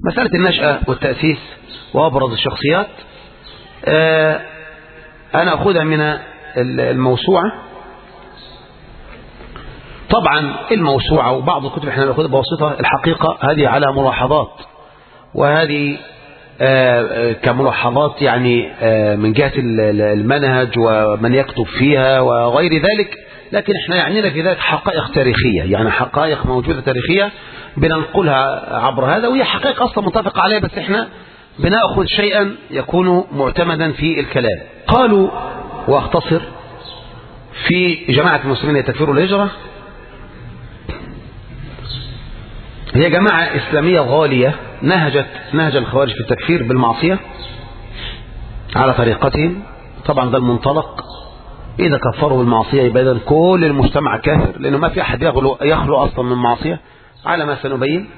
مسألة النشأة والتأسيس وأبرز الشخصيات أنا أخذها من الموسوعة. طبعا الموسوعة وبعض الكتب احنا نأخذها بواسطة الحقيقة هذه على ملاحظات، وهذه كملاحظات يعني من جهة المنهج ومن يكتب فيها وغير ذلك، لكن احنا يعنينا في ذلك حقائق تاريخية، يعني حقائق موجودة تاريخية بننقلها عبر هذا، وهي حقائق أصلا متفق عليها، بس احنا بنأخذ شيئا يكون معتمدا في الكلام. قالوا واختصر في جماعة المسلمين لتكفير الهجرة، هي جماعة إسلامية غالية نهج الخوارج في التكفير بالمعصية على طريقتهم. طبعا ده المنطلق، إذا كفروا بالمعصية يبقى إذن كل المجتمع كافر، لأنه ما في أحد يخلو أصلا من معصية على ما سنبين.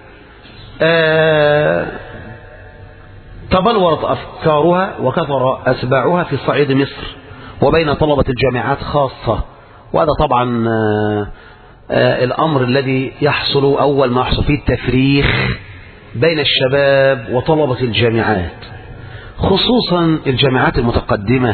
تبلورت أفكارها وكثر أتباعها في صعيد مصر وبين طلبة الجامعات خاصة، وهذا طبعا الأمر الذي يحصل أول ما يحصل فيه التفريخ بين الشباب وطلبة الجامعات، خصوصا الجامعات المتقدمة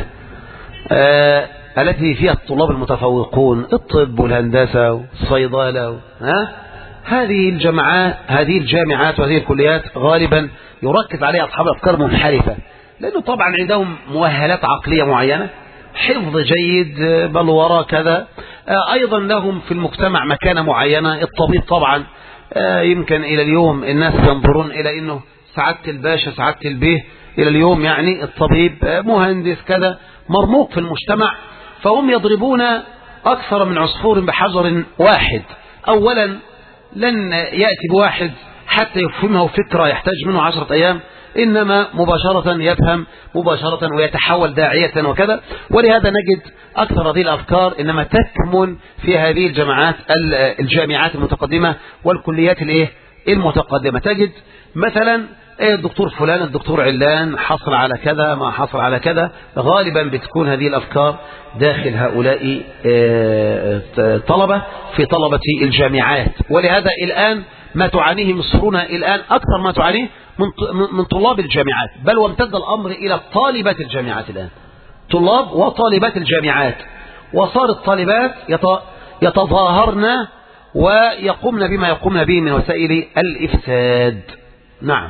التي فيها الطلاب المتفوقون، الطب والهندسة والصيدلة، هذه الجامعات وهذه الكليات غالبا يركز عليها أصحاب الأفكار منحرفة، لأنه طبعا عندهم مؤهلات عقلية معينة، حفظ جيد، بلورة كذا، أيضا لهم في المجتمع مكانة معينة. الطبيب طبعا يمكن إلى اليوم الناس ينظرون إلى أنه سعادة الباشا سعادة البيه، إلى اليوم يعني الطبيب مهندس كذا مرموق في المجتمع، فهم يضربون أكثر من عصفور بحجر واحد. أولا لن يأتي بواحد حتى يفهمه فكرة يحتاج منه 10 أيام، إنما مباشرة يفهم مباشرة ويتحول داعية وكذا. ولهذا نجد أكثر هذه الأفكار إنما تكمن في هذه الجامعات المتقدمة والكليات المتقدمة. تجد مثلا الدكتور فلان الدكتور علان حصل على كذا ما حصل على كذا، غالبا بتكون هذه الأفكار داخل هؤلاء طلبة في طلبة الجامعات. ولهذا الآن ما تعانيه مصرون الآن أكثر ما تعانيه من طلاب الجامعات، بل وامتد الأمر إلى طالبات الجامعات الآن، طلاب وطالبات الجامعات، وصار الطالبات يتظاهرن ويقومن بما يقومن به من وسائل الإفساد. نعم.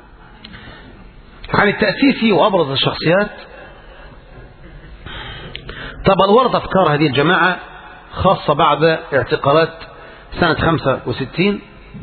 عن التأسيس وأبرز الشخصيات، طبعا ورد أفكار هذه الجماعة خاصة بعد اعتقالات سنة 65.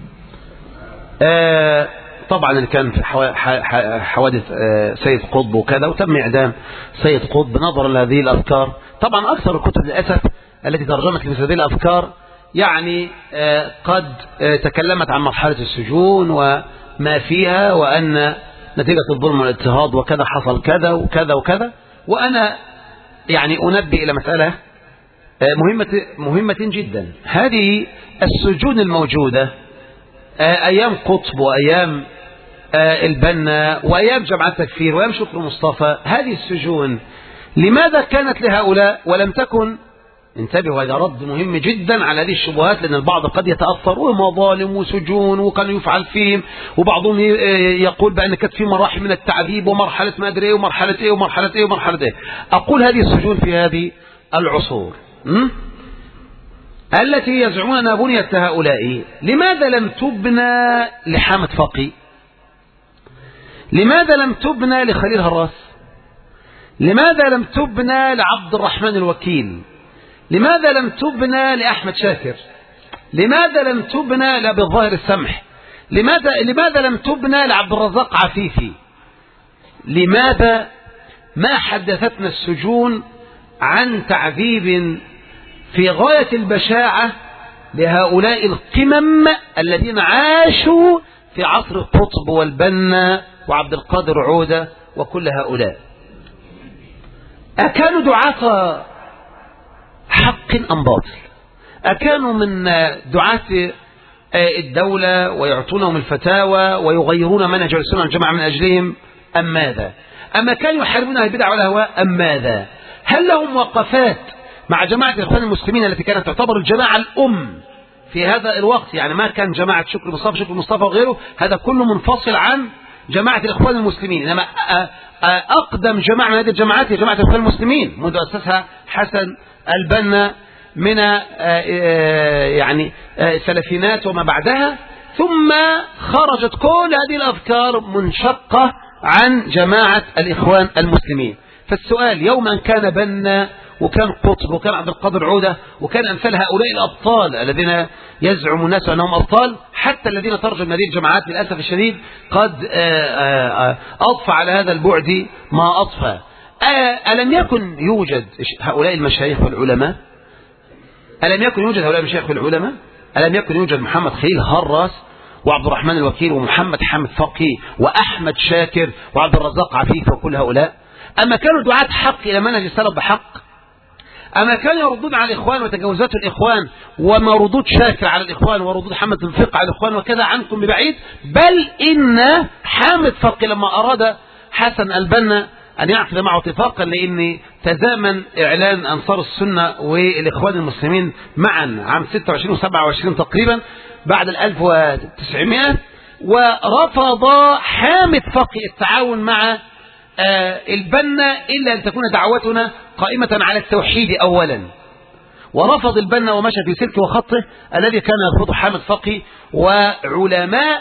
طبعا اللي كان في حوادث سيد قطب وكذا، وتم إعدام سيد قطب نظرا لهذه الأفكار. طبعا أكثر الكتب للأسف التي ترجمت لمثل هذه الأفكار يعني قد تكلمت عن مرحلة السجون وما فيها، وأن نتيجة الظلم والاضطهاد وكذا حصل كذا وكذا وكذا. وأنا يعني أنبه إلى مسألة مهمة جدا. هذه السجون الموجودة أيام قطب وأيام البنا وأيام جماعة التكفير وأيام شكر مصطفى، هذه السجون لماذا كانت لهؤلاء ولم تكن؟ انتبهوا، هذا رد مهم جدا على هذه الشبهات، لأن البعض قد يتأثر ومظالم وسجون وكان يفعل فيهم، وبعضهم يقول بأن كانت في مراحل من التعذيب ومرحلة ما أدري إيه ومرحلة إيه ومرحلة إيه ومرحلة إيه. أقول هذه السجون في هذه العصور التي يزعمون أنها بنيت هؤلاء، لماذا لم تبنى لحامد فقي؟ لماذا لم تبنى لخليل هراس؟ لماذا لم تبنى لعبد الرحمن الوكيل؟ لماذا لم تبنى لأحمد شاكر؟ لماذا لم تبنى لأبي الظاهر السمح؟ لماذا لم تبنى لعبد الرزاق عفيفي؟ لماذا ما حدثتنا السجون عن تعذيب في غاية البشاعة لهؤلاء القمم الذين عاشوا في عصر القطب والبنا وعبد القادر عودة وكل هؤلاء؟ أكانوا دعاة حق أم باطل؟ أكانوا من دعاة الدولة ويعطونهم الفتاوى ويغيرون منهج السنة والجماعة من أجلهم أم ماذا؟ أما كانوا يحاربون البدع والأهواء أم ماذا؟ هل لهم وقفات مع جماعة الإخوان المسلمين التي كانت تعتبر الجماعة الأم في هذا الوقت، يعني ما كان جماعة شكر مصطفى وغيره، هذا كله منفصل عن جماعة الإخوان المسلمين. إنما أقدم جماعة من هذه الجماعات هي جماعة الإخوان المسلمين منذ أسسها حسن البنا من يعني الثلاثينات وما بعدها، ثم خرجت كل هذه الأفكار منشقة عن جماعة الإخوان المسلمين. فالسؤال يوم أن كان بنا وكان قطب وكان عبد القادر عودة وكان أمثال هؤلاء الأبطال الذين يزعم الناس أنهم أبطال، حتى الذين ترجم هذه الجماعات للأسف الشديد قد أضفى على هذا البعد ما أضفى. ألم يكن يوجد هؤلاء المشايخ والعلماء؟ ألم يكن يوجد هؤلاء المشايخ والعلماء؟ ألم يكن يوجد محمد خليل هراس وعبد الرحمن الوكيل ومحمد حامد فقي وأحمد شاكر وعبد الرزاق عفيف وكل هؤلاء؟ أما كانوا دعاة حق إلى منهج السلف بحق؟ أما كانوا يردون على الإخوان وتجاوزات الإخوان وما ردود شاكر على الإخوان وردود حامد الفقه على الإخوان وكذا عنكم ببعيد؟ بل إن حامد فقي لما أراد حسن البنا أن يعقد معه اتفاقا، لأن تزامن إعلان أنصار السنة والإخوان المسلمين معا عام 26 و27 تقريبا بعد 1900، ورفض حامد فقي التعاون مع البنا إلا أن تكون دعوتنا قائمة على التوحيد أولا. ورفض البنا ومشى في سلك وخطه الذي كان يرفضه حامد فقي وعلماء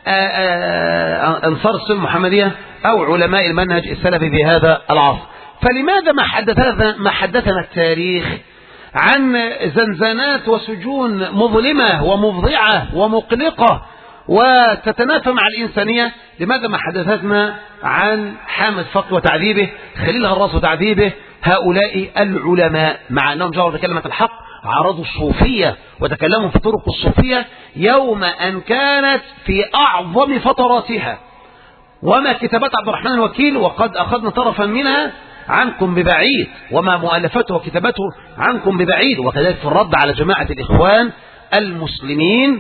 أنصار السنة المحمدية أو علماء المنهج السلفي في هذا العصر. فلماذا ما حدثنا التاريخ عن زنزانات وسجون مظلمة ومفضعة ومقلقة وتتنافى مع الإنسانية؟ لماذا ما حدثنا عن حامد فقي وتعذيبه، خليل هراس وتعذيبه، هؤلاء العلماء مع أنهم جاءوا بكلمة الحق عرضوا الصوفية وتكلموا في طرق الصوفية يوم أن كانت في أعظم فتراتها؟ وما كتابات عبد الرحمن الوكيل وقد أخذنا طرفا منها عنكم ببعيد، وما مؤلفاته وكتاباته عنكم ببعيد، وكذلك في الرد على جماعة الإخوان المسلمين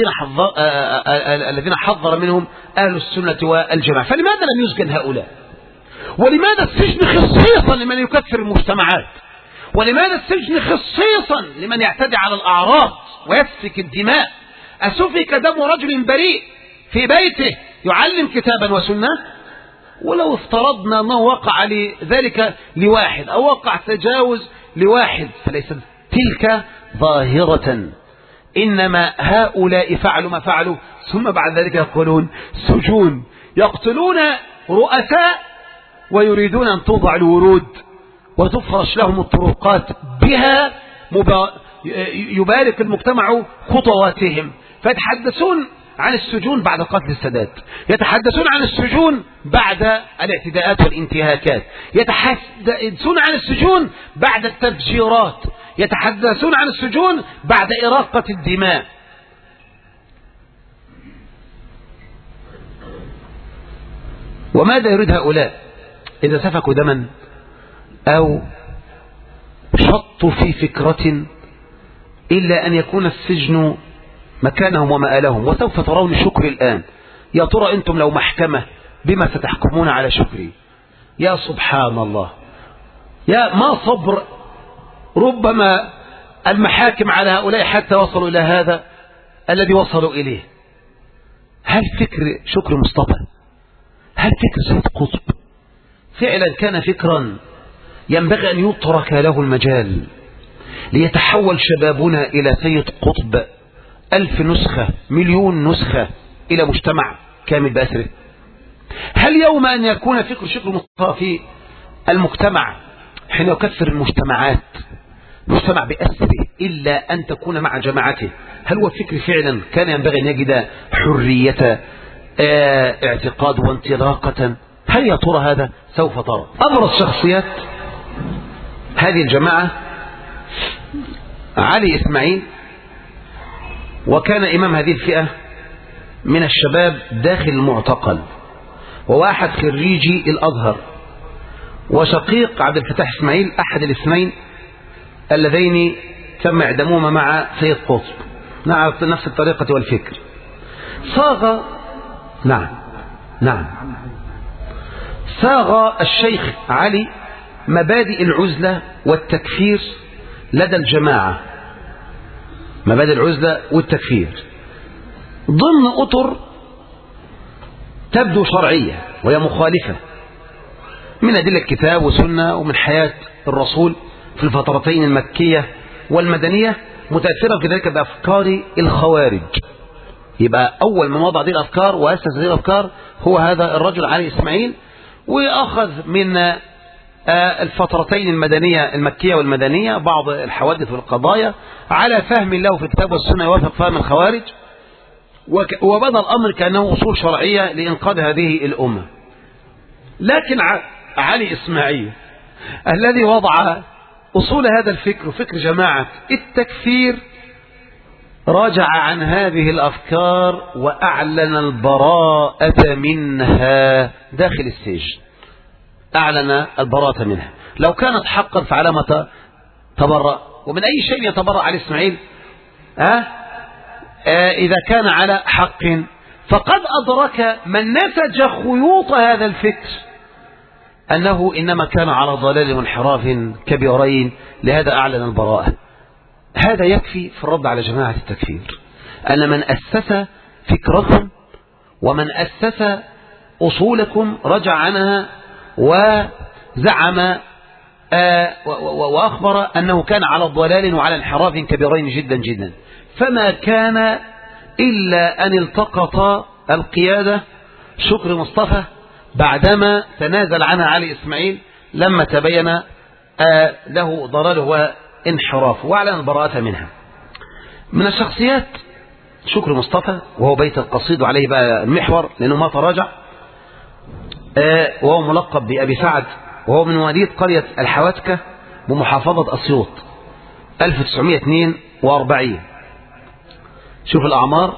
الذين حذر منهم أهل السنة والجماعة. فلماذا لم يسجن هؤلاء؟ ولماذا السجن خصيصا لمن يكثر المجتمعات؟ ولماذا السجن خصيصا لمن يعتدي على الأعراض ويسفك الدماء؟ أسفك دم رجل بريء في بيته يعلم كتابا وسنة؟ ولو افترضنا أنه وقع لذلك لواحد أو وقع تجاوز لواحد فليست تلك ظاهرة، إنما هؤلاء فعلوا ما فعلوا ثم بعد ذلك يقولون سجون، يقتلون رؤساء ويريدون أن توضع الورود وتفرش لهم الطرقات بها يبارك المجتمع خطواتهم، فيتحدثون عن السجون بعد قتل السادات، يتحدثون عن السجون بعد الاعتداءات والانتهاكات، يتحدثون عن السجون بعد التفجيرات، يتحدثون عن السجون بعد إراقة الدماء. وماذا يريد هؤلاء إذا سفكوا دما أو شطوا في فكرة إلا أن يكون السجن مكانهم ومآلهم؟ وسوف ترون شكري الآن. يا ترى أنتم لو محكمة بما ستحكمون على شكري؟ يا سبحان الله، يا ما صبر ربما المحاكم على هؤلاء حتى وصلوا إلى هذا الذي وصلوا إليه. هل فكر شكر مصطفى، هل فكر سيد قطب فعلا كان فكرا ينبغي أن يترك له المجال ليتحول شبابنا إلى سيد قطب 1000 نسخة 1,000,000 نسخة إلى مجتمع كامل بأسره؟ هل يوم أن يكون فكر شكر مصطفى في المجتمع حين يكثر المجتمعات مجتمع بأسره إلا أن تكون مع جماعته، هل هو الفكر فعلا كان ينبغي أن يجد حرية اعتقاد وانطلاقة؟ هل يا ترى هذا؟ سوف ترى. أبرز شخصيات هذه الجماعة علي إسماعيل، وكان إمام هذه الفئة من الشباب داخل المعتقل، وواحد خريجي الأزهر، وشقيق عبد الفتاح إسماعيل أحد الاثنين اللذين تم إعدامهما مع سيد قطب نفس الطريقة والفكر. صاغ صاغ الشيخ علي مبادئ العزلة والتكفير لدى الجماعة مبادئ العزلة والتكفير ضمن أطر تبدو شرعية وهي مخالفة من أدلة الكتاب والسنة ومن حياة الرسول في الفترتين المكية والمدنية، متأثرة في ذلك بأفكار الخوارج. يبقى أول من وضع هذه الأفكار وأسس هذه الأفكار هو هذا الرجل علي إسماعيل، وأخذ من الفترتين المكية والمدنية بعض الحوادث والقضايا على فهم له في الكتاب والسنة يوافق فهم الخوارج، وبدأ الأمر كأنه أصول شرعية لإنقاذ هذه الأمة. لكن علي إسماعيل الذي وضع أصول هذا الفكر وفكر جماعة التكفير راجع عن هذه الأفكار وأعلن البراءة منها داخل السجن، أعلن البراءة منها. لو كانت حقا فعلى ما تبرأ، ومن أي شيء يتبرأ علي إسماعيل؟ إذا كان على حق فقد أدرك من نسج خيوط هذا الفكر أنه إنما كان على ضلال وانحراف كبيرين، لهذا أعلن البراءة. هذا يكفي في الرد على جماعة التكفير، أن من أسس فكركم ومن أسس أصولكم رجع عنها وزعم وأخبر أنه كان على ضلال وعلى انحراف كبيرين جدا جدا، فما كان إلا أن التقط القيادة شكري مصطفى بعدما تنازل عنها علي إسماعيل لما تبين له ضلاله وانحرافه وأعلن البراءة منها. من الشخصيات شكري مصطفى، وهو بيت القصيد عليه بقى المحور لأنه ما تراجع، وهو ملقب بأبي سعد، وهو من مواليد قرية الحواتكة بمحافظة أسيوط 1942. شوف الأعمار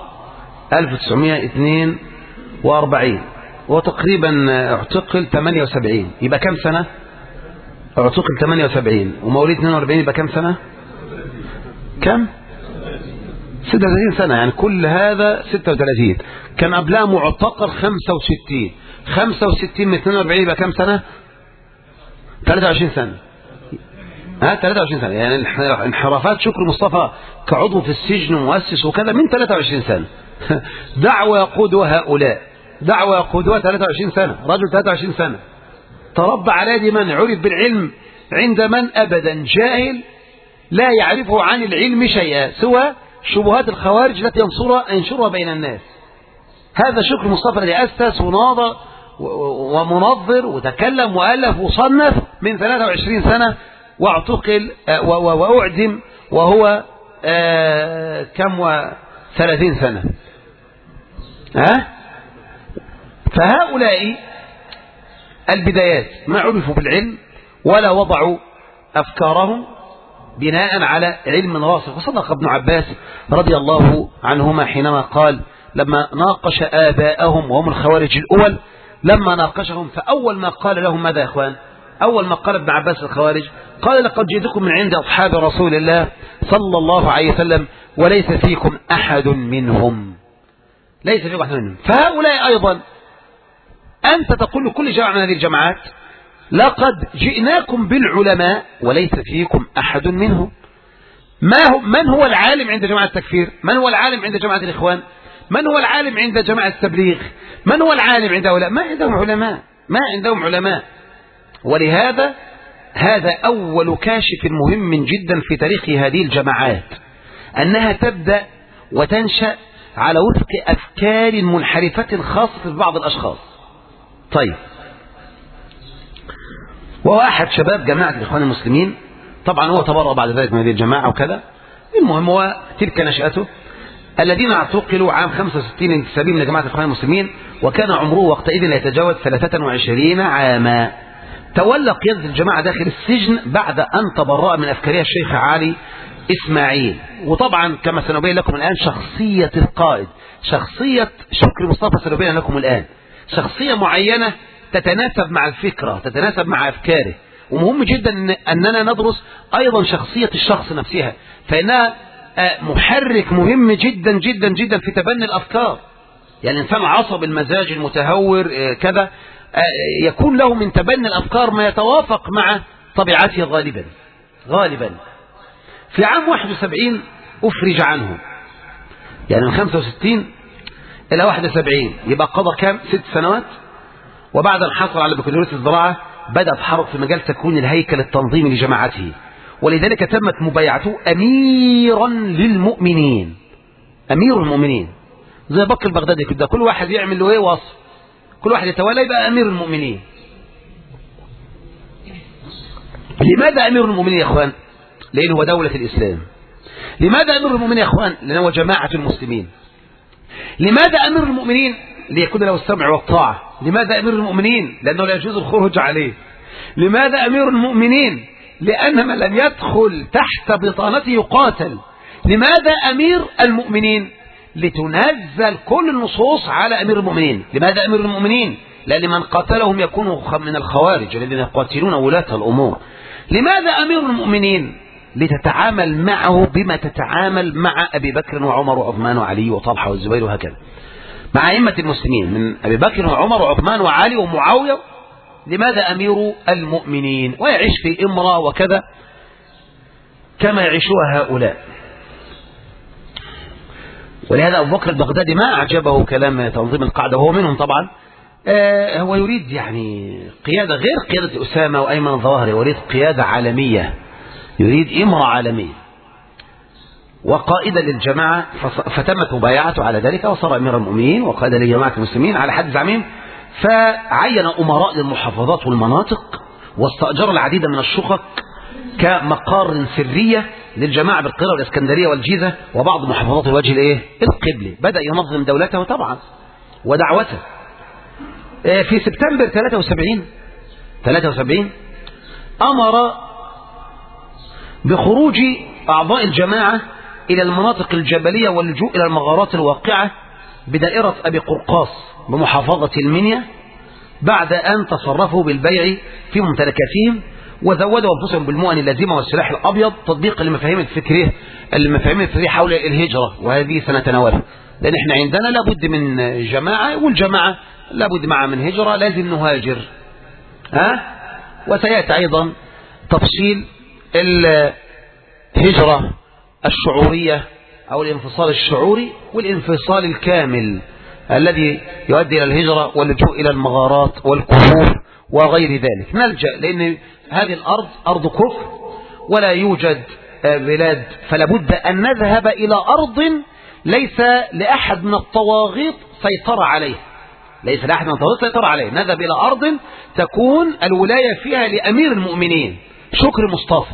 1942، وتقريبا اعتقل 78، يبقى كم سنة؟ اعتقل 78 وموليد 42، يبقى كم سنة؟ كم؟ 36 سنة، يعني كل هذا 36. كان قبلها معتقل 65 من 42 يبقى كم سنة؟ 23 سنة. 23 سنة، يعني انحرافات شكري مصطفى كعضو في السجن ومؤسس وكذا من 23 سنة. دعوة يقودها هؤلاء، دعوة يقودها 23 سنة، رجل 23 سنة تربى على يد من عرف بالعلم عند من أبدا جاهل لا يعرفه عن العلم شيئا سوى شبهات الخوارج التي ينشرها بين الناس. هذا شكري مصطفى الذي أسس وناظر ومنظر وتكلم وألف وصنف من 23 سنة، واعتقل وأعدم وهو كم 30 سنة. فهؤلاء البدايات ما عرفوا بالعلم ولا وضعوا أفكارهم بناء على علم راسخ. وصدق ابن عباس رضي الله عنهما حينما قال لما ناقش آباءهم وهم الخوارج الأول، لما ناقشهم فأول ما قال لهم ماذا يا إخوان؟ أول ما قال ابن عباس الخوارج قال لقد جئتكم من عند أصحاب رسول الله صلى الله عليه وسلم وليس فيكم أحد منهم، ليس فيكم أحد منهم. فهؤلاء أيضا أنت تقول لكل جماعة من هذه الجماعات لقد جئناكم بالعلماء وليس فيكم أحد منهم. من هو العالم عند جماعة التكفير؟ من هو العالم عند جماعة الإخوان؟ من هو العالم عند جماعة التبليغ؟ من هو العالم عند هؤلاء؟ ما عندهم علماء، ما عندهم علماء. ولهذا هذا أول كاشف مهم جدا في تاريخ هذه الجماعات، أنها تبدأ وتنشأ على وفق أفكار منحرفة خاصة ببعض الأشخاص. طيب، وهو أحد شباب جماعة الإخوان المسلمين، طبعا هو تبرأ بعد ذلك من هذه الجماعة وكذا. المهم هو تلك نشأته، الذين اعتقلوا عام 65 انتسابين من جماعة الإخوان المسلمين، وكان عمره وقتئذ لا يتجاوز 23 عاما. تولى قيادة الجماعة داخل السجن بعد أن تبرأ من أفكارها الشيخ علي إسماعيل. وطبعا كما سنبين لكم الآن شخصية القائد، شخصية شكري مصطفى سنبين لكم الآن شخصية معينة تتناسب مع الفكرة، تتناسب مع أفكاره. ومهم جدا أننا ندرس أيضا شخصية الشخص نفسها، فإنها محرك مهم جدا جدا جدا في تبني الأفكار. يعني الإنسان عصب المزاج المتهور كذا يكون له من تبني الأفكار ما يتوافق مع طبيعته غالبا. في عام 71 أفرج عنه، يعني من 65 إلى 71 يبقى قضى كام؟ 6 سنوات. وبعد أن حصل على بكالوريوس الزراعة بدأ يتحرك في مجال تكوين الهيكل التنظيمي لجماعته، ولذلك تمت مبايعته أميرا للمؤمنين. أمير المؤمنين زي بكر البغدادي كده، كل واحد يعمل له ايه وصف، كل واحد يتولى يبقى أمير المؤمنين. لماذا أمير المؤمنين يا أخوان؟ لأنه هو دولة الإسلام. لماذا أمير المؤمنين يا أخوان؟ لأنه هو جماعة المسلمين. لماذا أمير المؤمنين؟ ليكون له السمع والطاعة. لماذا أمير المؤمنين؟ لأنه لا يجوز الخروج عليه. لماذا أمير المؤمنين؟ لأن من لم يدخل تحت بطانته يقاتل. لماذا أمير المؤمنين؟ لتنزل كل النصوص على أمير المؤمنين. لماذا أمير المؤمنين؟ لأن من قاتلهم يكون من الخوارج الذين يقاتلون ولاة الأمور. لماذا أمير المؤمنين؟ لتتعامل معه بما تتعامل مع أبي بكر وعمر وعثمان وعلي وطلحة والزبير وهكذا، مع أئمة المسلمين من أبي بكر وعمر وعثمان وعلي ومعاوية. لماذا أمير المؤمنين؟ ويعيش في إمرة وكذا كما يعيشها هؤلاء. ولهذا أبو بكر البغدادي ما أعجبه كلام تنظيم القاعدة، وهو منهم طبعا. هو يريد يعني قيادة غير قيادة أسامة وأيمن الظواهري، يريد قيادة عالمية، يريد إمرة عالمية وقائدا للجماعة. فتمت مبايعته على ذلك وصار أمير المؤمنين وقائدا لجماعة المسلمين على حد زعمهم. فعين أمراء للمحافظات والمناطق، واستأجر العديد من الشقق كمقار سرية للجماعة بالقرى والإسكندرية والجيزة وبعض محافظات الوجه القبلي. بدأ ينظم دولته طبعا ودعوته. في سبتمبر 73 أمر بخروج أعضاء الجماعة إلى المناطق الجبلية واللجوء إلى المغارات الواقعة بدائرة أبي قرقاص بمحافظة المنيا، بعد أن تصرفوا بالبيع في ممتلكاتهم وزودوا أنفسهم بالمؤن اللازمة والسلاح الأبيض تطبيقا لمفاهيم الفكرية حول الهجرة، وهذه سنتناولها. لأن احنا عندنا لابد من جماعة، والجماعة لابد معها من هجرة، لازم نهاجر. وسيأتي أيضا تفصيل الهجرة الشعورية أو الانفصال الشعوري والانفصال الكامل الذي يؤدي إلى الهجرة واللجوء إلى المغارات والكهوف وغير ذلك. نلجأ لأن هذه الأرض أرض كفر ولا يوجد بلاد، فلا بد أن نذهب إلى أرض ليس لأحد من الطواغيت سيطرة عليه، ليس لأحد من الطواغيت سيطرة عليه. نذهب إلى أرض تكون الولاية فيها لأمير المؤمنين شكري مصطفى.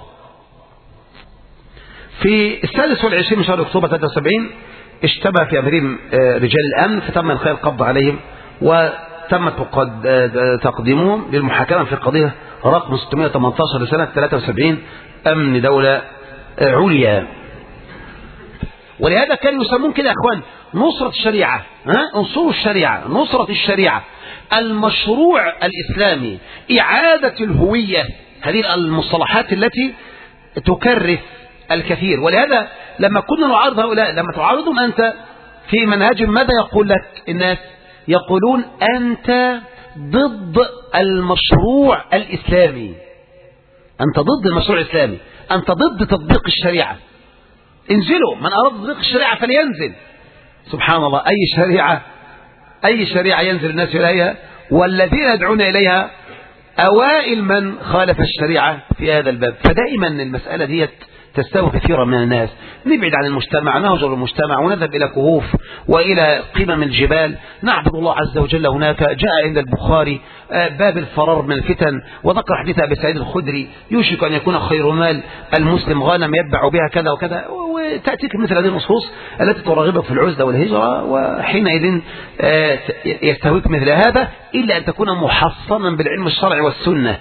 في 26 من شهر أكتوبر 73 اشتبه في أمرهم رجال الأمن، فتم إلقاء القبض عليهم وتم تقديمهم للمحاكمة في القضية رقم 618 لسنة 73 أمن دولة عليا. ولهذا كانوا يسمون كده يا أخوان نصرة الشريعة، انصروا الشريعة، نصرة الشريعة، المشروع الإسلامي، إعادة الهوية. هذه المصطلحات التي تكرس الكثير. ولهذا لما كنا نعارض هؤلاء، لما تعارضهم أنت في منهج ماذا يقول لك الناس؟ يقولون أنت ضد المشروع الإسلامي، أنت ضد المشروع الإسلامي، أنت ضد تطبيق الشريعة. انزلوا، من أراد تطبيق الشريعة فلينزل. سبحان الله، أي شريعة ينزل الناس إليها، والذين يدعون إليها أوائل من خالف الشريعة في هذا الباب. فدائما المسألة دي تستوي كثيرا من الناس. نبعد عن المجتمع، نهجر المجتمع ونذهب إلى كهوف وإلى قمم الجبال نعبد الله عز وجل هناك. جاء عند البخاري باب الفرار من الفتن، وذكر حديث أبي سعيد الخدري يوشك أن يكون خير مال المسلم غنم يتبع بها كذا وكذا، وتأتيك مثل هذه النصوص التي ترغبك في العزلة والهجرة، وحينئذ يستهويك مثل هذا، إلا أن تكون محصنا بالعلم الشرعي والسنة.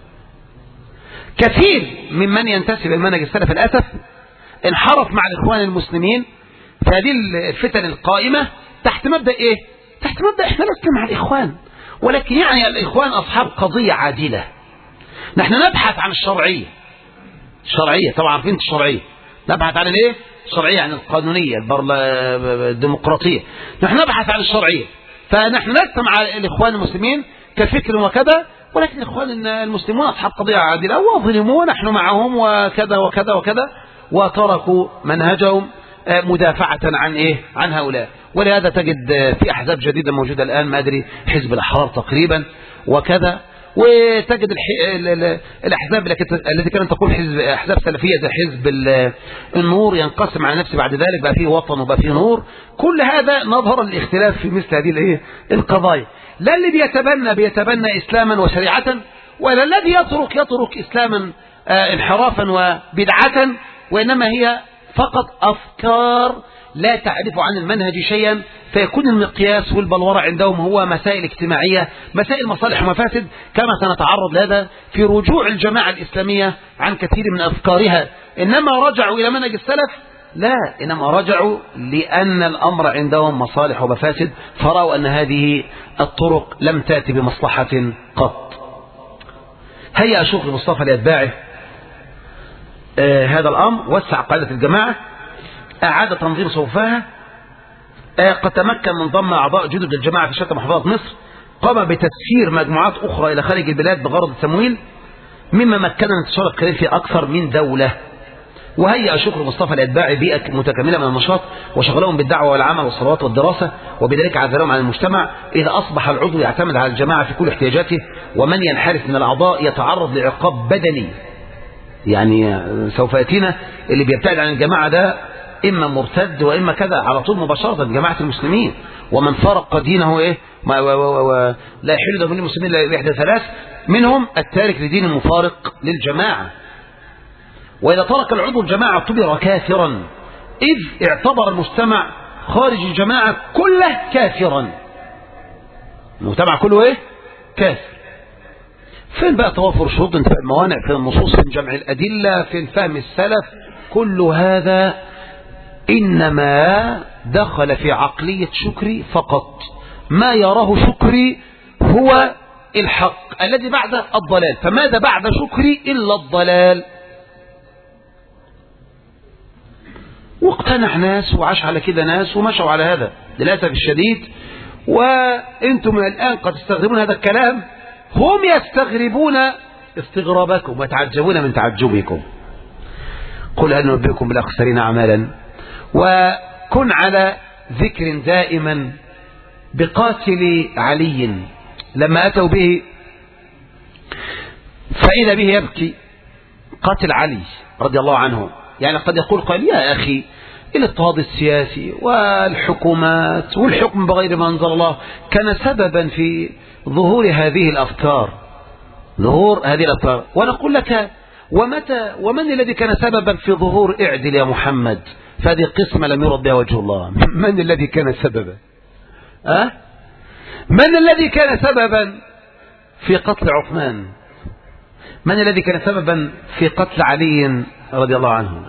كثير ممن ينتسب المنهج السلف للأسف انحرف مع الإخوان المسلمين في هذه الفتن القائمة تحت مبدأ إيه؟ تحت مبدأ إحنا لسنا مع الإخوان، ولكن يعني الإخوان أصحاب قضية عادلة. نحن نبحث عن الشرعية، طبعا عارفين الشرعية، نبحث عن الإيه؟ الشرعية، عن القانونية الديمقراطية. نحن نبحث عن الشرعية، فنحن لسنا مع الإخوان المسلمين كفكر وكذا، ولكن الإخوان المسلمون أصحاب قضية عادلة وظلموا، نحن معهم وكذا وكذا وكذا، وتركوا منهجهم مدافعة عن إيه؟ عن هؤلاء. ولهذا تجد في أحزاب جديدة موجودة الآن، ما أدري حزب الأحرار تقريبا وكذا، وتجد الأحزاب التي كانت تقول أحزاب سلفية زي حزب النور ينقسم على نفسه بعد ذلك، بقى فيه وطن وبقى فيه نور. كل هذا نظرا للاختلاف في مثل هذه القضايا. لا اللي بيتبنى إسلاما وشريعة، ولا الذي يترك إسلاما انحرافا وبدعة، وإنما هي فقط أفكار لا تعرف عن المنهج شيئا، فيكون المقياس والبلورة عندهم هو مسائل اجتماعية، مسائل مصالح ومفاسد، كما سنتعرض لهذا في رجوع الجماعة الإسلامية عن كثير من أفكارها. إنما رجعوا إلى منهج السلف؟ لا، إنما رجعوا لأن الأمر عندهم مصالح ومفاسد، فرأوا أن هذه الطرق لم تأتي بمصلحة قط. هيا شيخ مصطفى لأتباعه هذا الأمر، وسع قاعدة الجماعة، أعاد تنظيم صفوفها، قد تمكن من ضم أعضاء جدد للجماعة في شتى محافظات مصر، قام بتسيير مجموعات أخرى إلى خارج البلاد بغرض التمويل، مما مكن انتشار القليل في أكثر من دولة. وهيئ شكر مصطفى لأتباع بيئة متكاملة من النشاط، وشغلهم بالدعوة والعمل والصلوات والدراسة، وبذلك عزلهم عن المجتمع، إذا أصبح العضو يعتمد على الجماعة في كل احتياجاته، ومن ينحرف من الأعضاء يتعرض لعقاب بدني. يعني سوف يأتينا اللي بيبتعد عن الجماعة ده إما مرتد وإما كذا على طول مباشرة جماعة المسلمين. ومن فرق دينه لا يحل دم المسلمين إلا بإحدى ثلاث، منهم التارك لدين المفارق للجماعة. وإذا ترك العضو الجماعة اعتبر كافرا، إذ اعتبر المجتمع خارج الجماعة كله كافرا. المجتمع كله إيه؟ كافر. فين بقى توافر شروط انتفاء الموانع؟ في النصوص، في جمع الأدلة، في فهم السلف؟ كل هذا إنما دخل في عقلية شكري فقط. ما يراه شكري هو الحق الذي بعد الضلال، فماذا بعد شكري إلا الضلال؟ واقتنع ناس وعاش على كده ناس ومشوا على هذا للأسف الشديد. وانتم من الآن قد تستغربون هذا الكلام، هم يستغربون استغرابكم ويتعجبون من تعجبكم. قل هل ننبئكم بالأخسرين أعمالا، وكن على ذكر دائما بقاتل علي لما أتوا به، فإذا به يبكي قاتل علي رضي الله عنه. يعني قد يقول قال يا أخي الاضطهاد السياسي والحكومات والحكم بغير ما أنزل الله كان سببا في ظهور هذه الأفكار، ونقول لك ومتى ومن الذي كان سببا في ظهور اعدل يا محمد؟ فهذه قسمة لم يرد بها وجه الله. من الذي كان سببا؟ من الذي كان سببا في قتل عثمان؟ من الذي كان سببا في قتل علي رضي الله عنه؟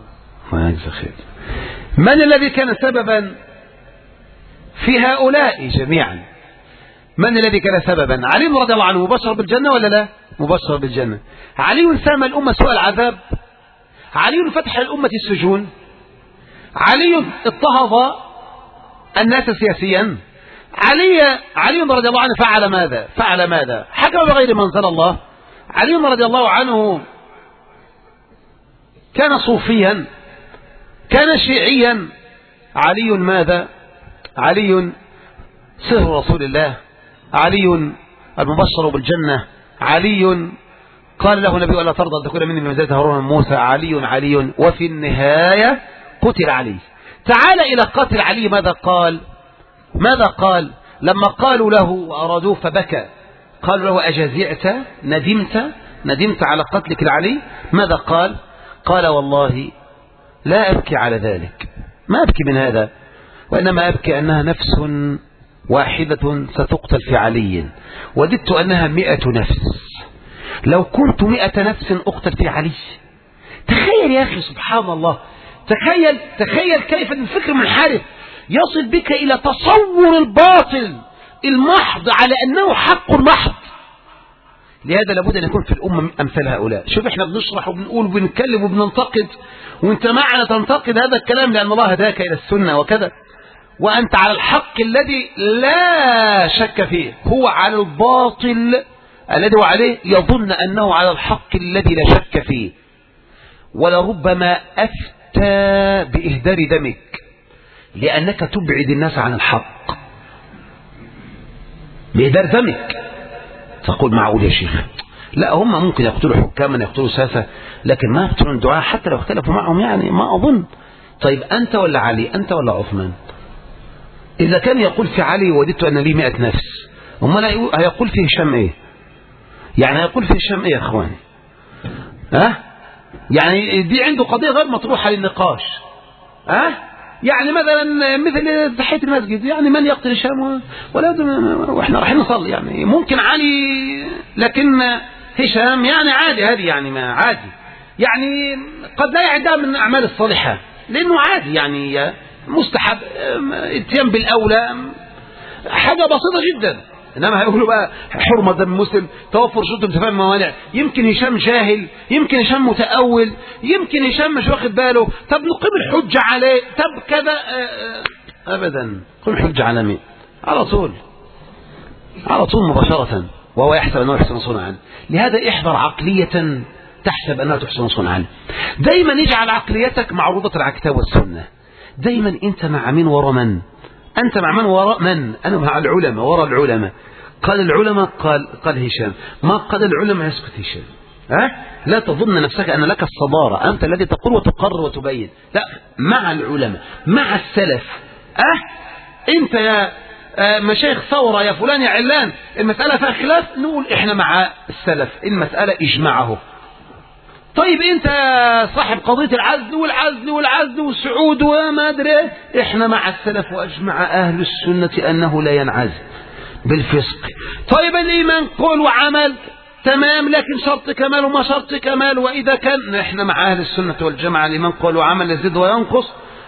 من الذي كان سببا في هؤلاء جميعا؟ من الذي كان سببا؟ علي رضي الله عنه مبشر بالجنة ولا لا؟ مبشر بالجنة. علي سام الأمة سوء العذاب، علي فتح الأمة السجون، علي اضطهد الناس سياسيا، علي رضي الله عنه فعل ماذا؟ حكم بغير ما أنزل الله. علي رضي الله عنه كان صوفيا، كان شيعيا. علي ماذا؟ علي سر رسول الله، علي المبشر بالجنة، علي قال له النبي ألا ترضى أن تكون مني بمنزلة هارون موسى، علي وفي النهاية قتل علي. تعال إلى قتل علي، ماذا قال لما قالوا له وأرادوه فبكى؟ قالوا له أجزعت؟ ندمت على قتلك لعلي؟ ماذا قال؟ قال والله لا أبكي على ذلك، ما أبكي من هذا، وإنما أبكي أنها نفس واحدة ستقتل في علي، وددت أنها 100 نفس، لو كنت 100 نفس أقتل في علي. تخيل يا أخي سبحان الله، تخيل كيف الفكر منحرف يصل بك إلى تصور الباطل المحض على أنه حق محض. لهذا لابد أن يكون في الأمة أمثال هؤلاء. شوف احنا بنشرح وبنقول وبنتكلم وبننتقد، وانت معنا تنتقد هذا الكلام لأن الله هداك إلى السنة وكذا، وأنت على الحق الذي لا شك فيه، هو على الباطل الذي هو عليه يظن أنه على الحق الذي لا شك فيه. ولربما أفتى بإهدار دمك لأنك تبعد الناس عن الحق. بإهدار دمك تقول معقول يا شيخ؟ لا، هم ممكن يقتلوا حكاما، يقتلوا ساسة، لكن ما يقتلون الدعاء حتى لو اختلفوا معهم، يعني ما أظن. طيب أنت ولا علي؟ أنت ولا عثمان؟ إذا كان يقول في علي وددت أن لي 100 نفس، أمال هيقول في هشام إيه؟ يعني هيقول في هشام إيه يا أخواني؟ يعني دي عنده قضية غير مطروحة للنقاش. يعني مثلا مثل تحية المسجد، يعني من يقتل هشام واحنا رايحين نصلي، يعني ممكن علي، لكن هشام يعني عادي، هذه يعني ما عادي، يعني قد لا يعدها من الأعمال الصالحة لأنه عادي، يعني مستحب، اتيان بالأولى، حاجة بسيطة جدا. إنما هيقولوا بقى حرمة دم مسلم، توفر شروط انتفاء الموانع، يمكن هشام جاهل، يمكن هشام متأول، يمكن هشام مش واخد باله، طب نقيم الحجة عليه، طب كذا. أبدا، قيم الحجة على مين؟ على طول مباشرة، وهو يحسب أنه يحسن صنعا. لهذا احذر عقلية تحسب أنها تحسن صنعا. دايما اجعل عقليتك معروضة على الكتاب والسنة. دايما أنت مع من وراء من؟ أنت مع من وراء من؟ أنا مع العلماء، وراء العلماء. قال العلماء قال هشام، ما قال العلماء يسكت هشام. لا تظن نفسك أن لك الصدارة، أنت الذي تقول وتقرر وتبين، لا، مع العلماء، مع السلف. أنت يا مشايخ ثورة، يا فلان، يا علان، المسألة فيها خلاف، نقول إحنا مع السلف، المسألة إجماعه. طيب انت صاحب قضية العزل والسعود وما ادري، احنا مع السلف واجمع اهل السنة انه لا ينعزل بالفسق. طيب الإيمان قول وعمل تمام، لكن شرط كمال وما شرط كمال. وإذا كان احنا مع أهل السنة والجماعة الإيمان قول وعمل يزيد وينقص،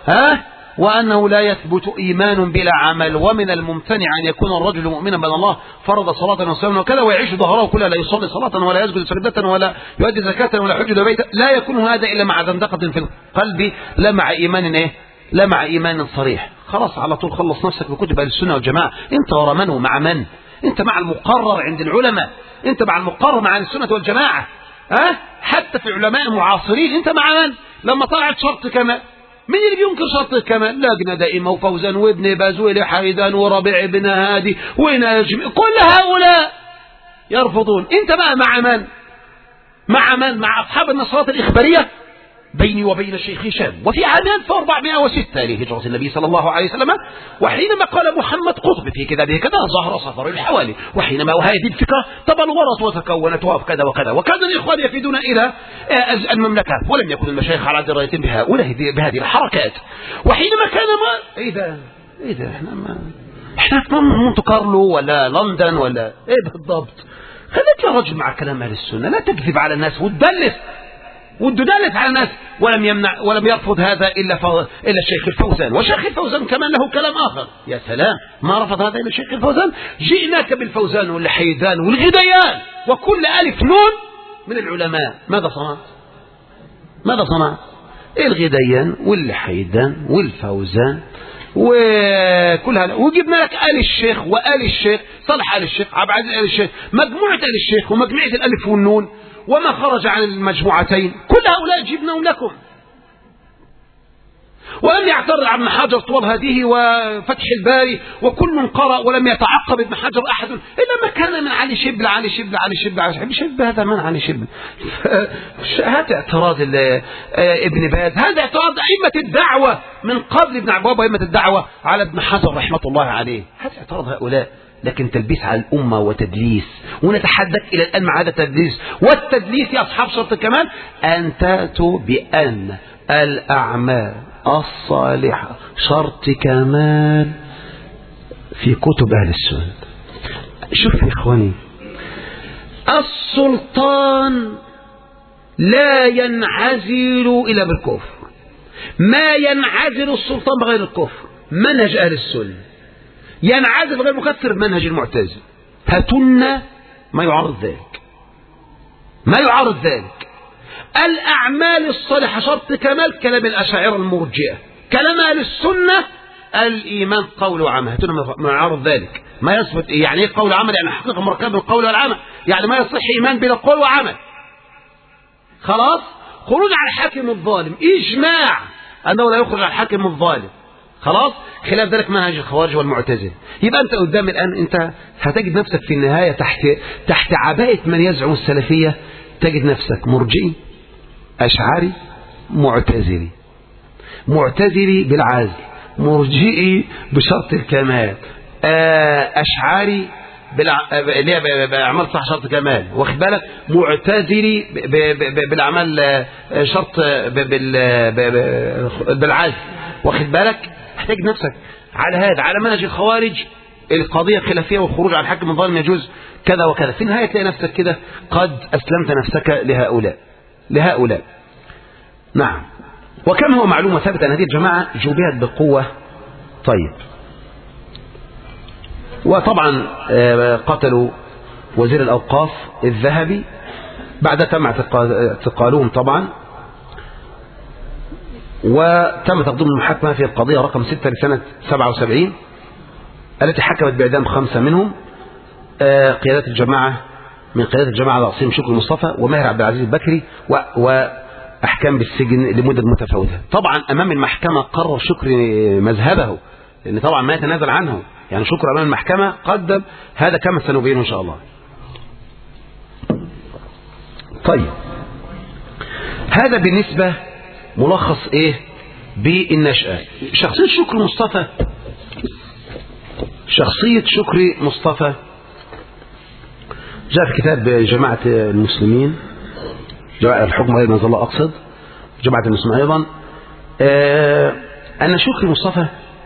وأنه لا يثبت إيمان بلا عمل. ومن الممتنع أن يكون الرجل مؤمنا بأن الله فرض صلاة وصياما وكذا ويعيش ظهره كلها، لا يصلي صلاة ولا يسجد سجدة ولا يؤدي زكاة ولا يحج بيتا، لا يكون هذا إلا مع زندقة في القلب، لا مع إيمان لا مع إيمان صريح. خلاص على طول خلص نفسك بكتب أهل السنة والجماعة. أنت ورا من ومع من؟ أنت مع المقرر عند العلماء، أنت مع المقرر مع أهل السنة والجماعة. حتى في علماء معاصرين أنت مع من؟ لما طلعت شرط كمال، مين اللي بينكر شرط الكمال؟ لجنة دائمة وفوزان وابن باز وحيدان وربيع بن هادي ونجم، كل هؤلاء يرفضون. انت بقى مع من؟ مع أصحاب النصرات الإخبارية بيني وبين الشيخ هشام، وفي عام 1406 لهجرة النبي صلى الله عليه وسلم، وحينما قال محمد قطب في كتابه كذا ظهر صفر الحوالي، وحينما وهذه الفكرة تبلورت وتكونت وكذا وكذا، وكان الإخوان يفيدون إلى المملكة، ولم يكن المشايخ على دراية بهذه الحركات. وحينما كان ايه ده احنا في مونte كارلو ولا لندن ولا ايه بالضبط؟ خليك يا رجل مع كلام أهل السنة، لا تكذب على الناس وتدلس على الناس. ولم يرفض هذا إلا الشيخ الفوزان، والشيخ الفوزان كمان له كلام آخر. يا سلام، ما رفض هذا إلا الشيخ الفوزان. جئناك بالفوزان والحيدان والغديان وكل ألف نون من العلماء. ماذا صنعت؟ الغديان والحيدان والفوزان وكل هذا، وجبنا لك آل الشيخ وآل الشيخ صالح آل الشيخ عبد العزيز آل الشيخ، مجموعة آل الشيخ ومجموعة الألف والنون وما خرج عن المجموعتين، كل هؤلاء جبناهم لكم. ولم يعترض ابن حجر طوال هذه وفتح الباري وكل قرأ، ولم يتعقب ابن حجر أحد إلا ما كان من علي شبل. هذا من علي شبل؟ هذا اعتراض ابن باز، هذا اعتراض أئمة الدعوة من قبل ابن عبد الوهاب وأئمة الدعوة على ابن حجر رحمة الله عليه، هذا اعتراض هؤلاء. لكن تلبيس على الأمة وتدليس، ونتحدث إلى الآن مع هذا التدليس. والتدليس يا أصحاب شرط الكمال أن تأتوا بأن الأعمال الصالحة شرط كمال في كتب أهل السنة. شوف يا إخواني، السلطان لا ينعزل إلا بالكفر، ما ينعزل السلطان بغير الكفر. منهج أهل السنة ينعزل غير مكفر منهج المعتزلة. هاتنا ما يعارض ذلك. الأعمال الصالحة شرط كمال، كلام الأشاعرة المرجئة. كلام أهل السنة الإيمان قول وعمل. هاتنا ما يعارض ذلك. ما يثبت يعني ايه قول وعمل؟ يعني حقيقة مركبة بالقول والعمل، يعني ما يصح إيمان بلا قول وعمل. خلاص. خروج على الحاكم الظالم إجماع أنه لا يخرج على الحاكم الظالم، خلاص. خلاف ذلك منهج الخوارج والمعتزلة. يبقى أنت قدام الآن أنت هتجد نفسك في النهاية تحت عباءة من يزعم السلفية، تجد نفسك مرجئي، أشعري، معتزلي، معتزلي بالعزل، مرجئي بشرط الكمال، أشعري بالأعمال صح شرط كمال، واخد بالك، معتزلي بالأعمال شرط بالعزل، واخد بالك. هتجد نفسك على هذا، على منهج الخوارج القضية خلافية والخروج على الحاكم الظالم يجوز كذا وكذا. في النهاية تلاقي نفسك كده قد أسلمت نفسك لهؤلاء. نعم. وكم هو معلومة ثابتة أن هذه الجماعة جوبهت بالقوة. طيب، وطبعا قتلوا وزير الأوقاف الذهبي، بعد تم اعتقالهم طبعا، وتم تقديم المحاكمة في القضية رقم 6 لسنة 77 التي حكمت بإعدام 5 منهم، قيادات الجماعة، من قيادات الجماعة العصيم شكري مصطفى وماهر عبد العزيز البكري، وأحكام بالسجن لمدة متفاوتة. طبعا أمام المحكمة قرر شكري مذهبه، لأن طبعا ما يتنازل عنه، يعني شكر أمام المحكمة قدم هذا كما سنبينه إن شاء الله. طيب، هذا بالنسبة ملخص إيه بالنشأة. شخصية شكري مصطفى جاء في كتاب جماعة المسلمين، جماعة الحكم غير نزل الله أقصد، جماعة المسلمين أيضا، أن شكري مصطفى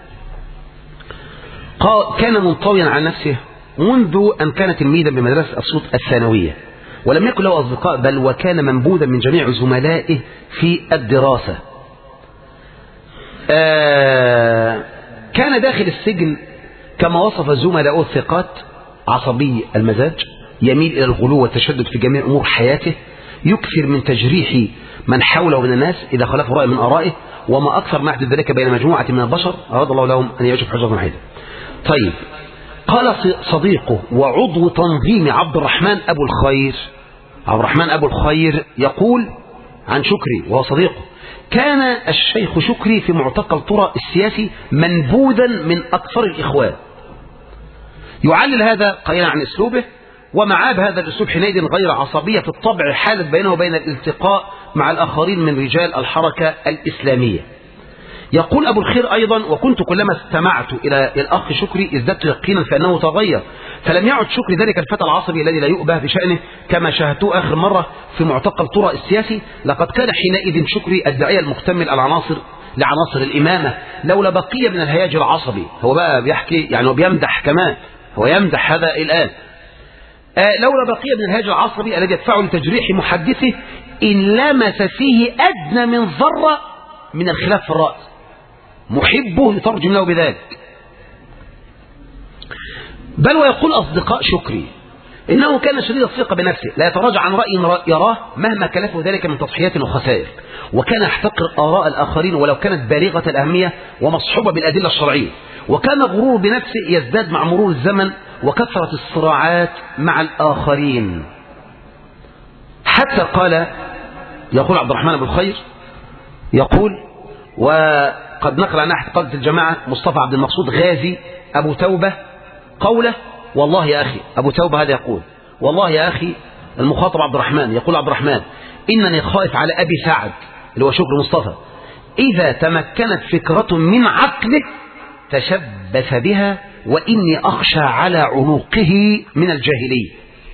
كان منطويا عن نفسه منذ أن كان تلميذا بمدرسة أسيوط الثانوية، ولم يكن له أصدقاء، بل وكان منبوذا من جميع زملائه في الدراسة. كان داخل السجن كما وصف زملاء الثقات عصبي المزاج، يميل إلى الغلو والتشدد في جميع أمور حياته، يكثر من تجريح من حوله من الناس إذا خالف رأي من آرائه، وما أكثر ما يحدث ذلك بين مجموعة من البشر أراد الله لهم أن يعيشوا في حجرة واحدة. طيب، قال صديقه وعضو تنظيم عبد الرحمن أبو الخير يقول عن شكري وهو صديقه: كان الشيخ شكري في معتقل طرى السياسي منبوذا من أكثر الإخوان. يعلل هذا قائلا عن أسلوبه: ومعاه بهذا الأسلوب حينئذ غير عصبية الطبع حالت بينه وبين الالتقاء مع الآخرين من رجال الحركة الإسلامية. يقول أبو الخير أيضا: وكنت كلما استمعت إلى الأخ شكري ازددت يقينا فأنه تغير، فلم يعد شكري ذلك الفتى العصبي الذي لا يؤبه بشأنه كما شاهدته آخر مرة في معتقل طرى السياسي. لقد كان حينئذ شكري الداعية المكتمل لعناصر الإمامة، لولا بقية من الهياج العصبي. هو بقى بيحكي يعني وبيمدح كمان، هو يمدح هذا الآن. لولا بقية من الهياج العصبي الذي يدفعه لتجريح محدثه إن لمس فيه أدنى من ذرة من الخلاف في الرأي، محبه يترجم له بذلك. بل ويقول أصدقاء شكري إنه كان شديد الثقة بنفسه، لا يتراجع عن رأي يراه مهما كلفه ذلك من تضحيات وخسائر، وكان يحتقر آراء الآخرين ولو كانت بالغة الأهمية ومصحوبة بالأدلة الشرعية، وكان غرور بنفسه يزداد مع مرور الزمن وكثرة الصراعات مع الآخرين، حتى قال، يقول عبد الرحمن أبو الخير يقول: وقد نقل عن أحد قادة الجماعة مصطفى عبد المقصود غازي أبو توبة قوله: والله يا أخي، أبو توبة هذا يقول: والله يا أخي، المخاطب عبد الرحمن، يقول عبد الرحمن: إنني خائف على أبي سعد اللي هو شكر مصطفى، إذا تمكنت فكرة من عقله تشبث بها، وإني أخشى على عنقه من الجاهلية.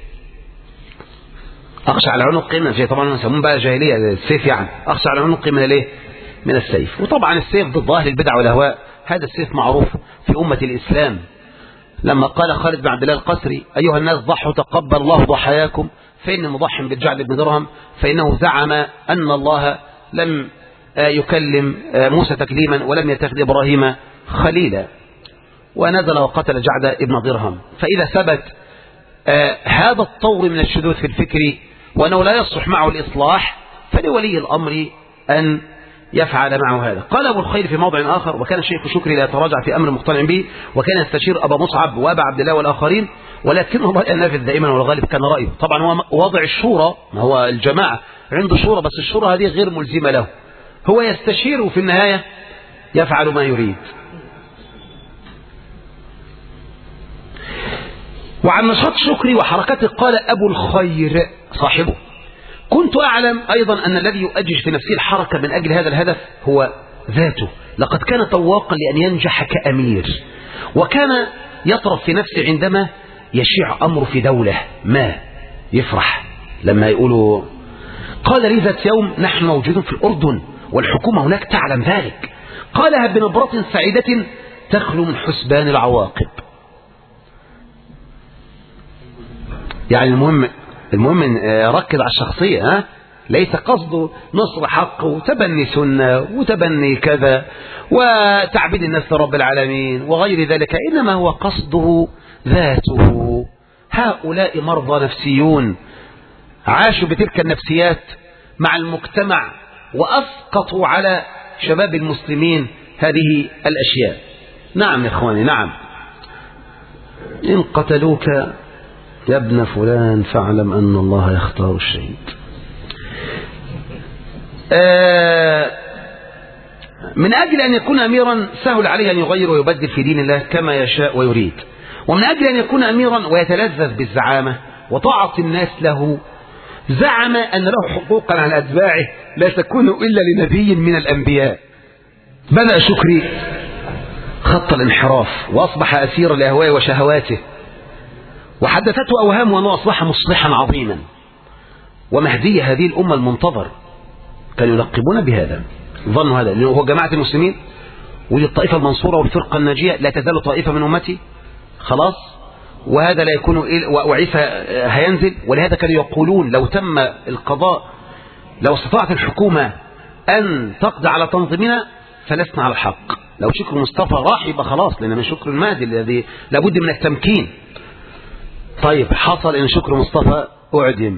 أخشى على عنقه من الجاهلية، طبعا يسمون بقى جاهلية السيف، يعني أخشى على عنقه من الايه؟ من السيف. وطبعا السيف ضد أهل البدع والأهواء، هذا السيف معروف في أمة الإسلام. لما قال خالد بن عبد الله القسري: أيها الناس ضحوا تقبل الله ضحاياكم، فإن مضحٍ بالجعد بن درهم، فإنه زعم أن الله لم يكلم موسى تكليما ولم يتخذ إبراهيم خليلا، ونزل وقتل جعد ابن درهم. فإذا ثبت هذا الطور من الشذوذ في الفكر وأنه لا يصلح معه الإصلاح، فلولي الأمر أن يفعل معه هذا. قال أبو الخير في موضع آخر: وكان الشيخ شكري لا يتراجع في أمر مقتنع به، وكان يستشير أبا مصعب وأبا عبد الله والآخرين، ولكن الرأي النافذ دائما والغالب كان رأيه. طبعا هو وضع الشورى، ما هو الجماعة عنده شورى، بس الشورى هذه غير ملزمة له، هو يستشير وفي النهاية يفعل ما يريد. وعن نشاط شكري وحركته قال أبو الخير صاحبه: كنت أعلم أيضا أن الذي يؤجج في نفسه الحركة من أجل هذا الهدف هو ذاته، لقد كان طواقا لأن ينجح كأمير، وكان يطرف في نفسه عندما يشيع أمر في دولة ما، يفرح لما يقولوا. قال لي ذات يوم: نحن موجودون في الأردن والحكومة هناك تعلم ذلك، قالها بنبرة سعيدة تخلو من حسبان العواقب. يعني المهم ركز على الشخصية، ليس قصده نصر حق وتبني سنة وتبني كذا وتعبيد الناس لرب العالمين وغير ذلك، إنما هو قصده ذاته. هؤلاء مرضى نفسيون عاشوا بتلك النفسيات مع المجتمع وأسقطوا على شباب المسلمين هذه الأشياء. نعم يا إخواني، نعم. إن قتلوك يا ابن فلان فاعلم أن الله يختار الشهيد. من أجل أن يكون أميرا سهل عليه أن يغير ويبدل في دين الله كما يشاء ويريد، ومن أجل أن يكون أميرا ويتلذذ بالزعامة وطاعة الناس له، زعم أن له حقوقا على أتباعه لا تكون إلا لنبي من الأنبياء. بدأ شكري خط الانحراف وأصبح أسيرا لأهوائه وشهواته، وحدثته أوهام وأنه أصبح مصلحا عظيما ومهدي هذه الأمة المنتظر. كانوا يلقبون بهذا، ظنوا هذا، لأنه هو جماعة المسلمين ودي الطائفة المنصورة والفرقة الناجية، لا تزال طائفة من أمتي خلاص، وهذا لا يكون وعيسى هينزل. ولهذا كانوا يقولون لو تم القضاء، لو استطاعت الحكومة أن تقضي على تنظيمنا فلسنا على الحق. لو شكر مصطفى راح يبقى خلاص، لأن من شكر المهدي الذي لابد من التمكين. طيب حصل ان شكر مصطفى اعدم،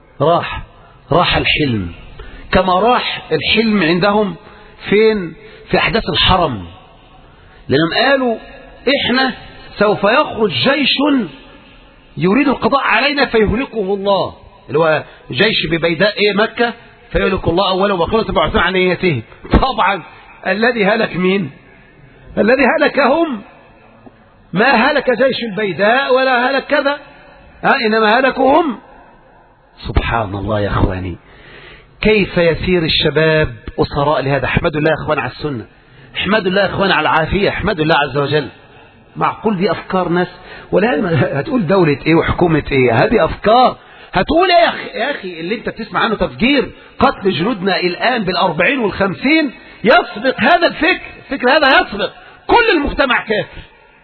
راح الحلم، كما راح الحلم عندهم فين؟ في احداث الحرم، لانهم قالوا احنا سوف يخرج جيش يريد القضاء علينا فيهلكه الله، اللي هو جيش ببيداء مكة، فيهلك الله اولا واخيرا تبعثون عن نيته. طبعا الذي هلك مين؟ الذي هلكهم ما هلك جيش البيداء ولا هلك كذا، إنما هلكهم. سبحان الله يا أخواني، كيف يسير الشباب أسراء لهذا. احمدوا الله يا أخوان على السنة، احمدوا الله يا أخوان على العافية، احمدوا الله عز وجل. معقول دي أفكار ناس؟ ولا هتقول دولة إيه وحكومة إيه؟ هذه أفكار. هتقول يا أخي اللي أنت بتسمع عنه تفجير قتل جنودنا الآن بال40 وال50 يسبق هذا الفكر هذا يسبق كل المجتمع كافر،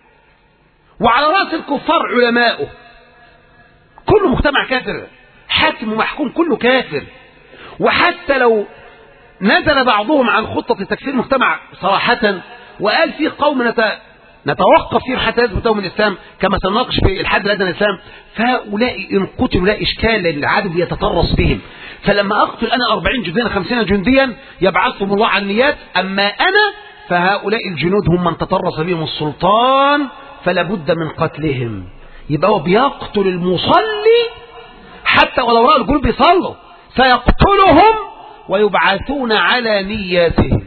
وعلى رأس الكفار علماؤه، كل مجتمع كافر، حاكم ومحكوم كله كافر. وحتى لو نزل بعضهم عن خطة تكفير المجتمع صراحة وقال في قوم نتوقف فيه حتى يثبت لهم الإسلام كما سنناقش في الحد الأدنى الإسلام، فهؤلاء إن قتلوا لا إشكال لأن العدو يتطرس بهم. فلما أقتل أنا 40 جنديا 50 جنديا يبعثهم الله عن النيات، أما أنا فهؤلاء الجنود هم من تطرس بهم السلطان فلا بد من قتلهم. يبقى هو بيقتل المصلي حتى ولو رأى الجنود بيصلوا، سيقتلهم ويبعثون على نياتهم.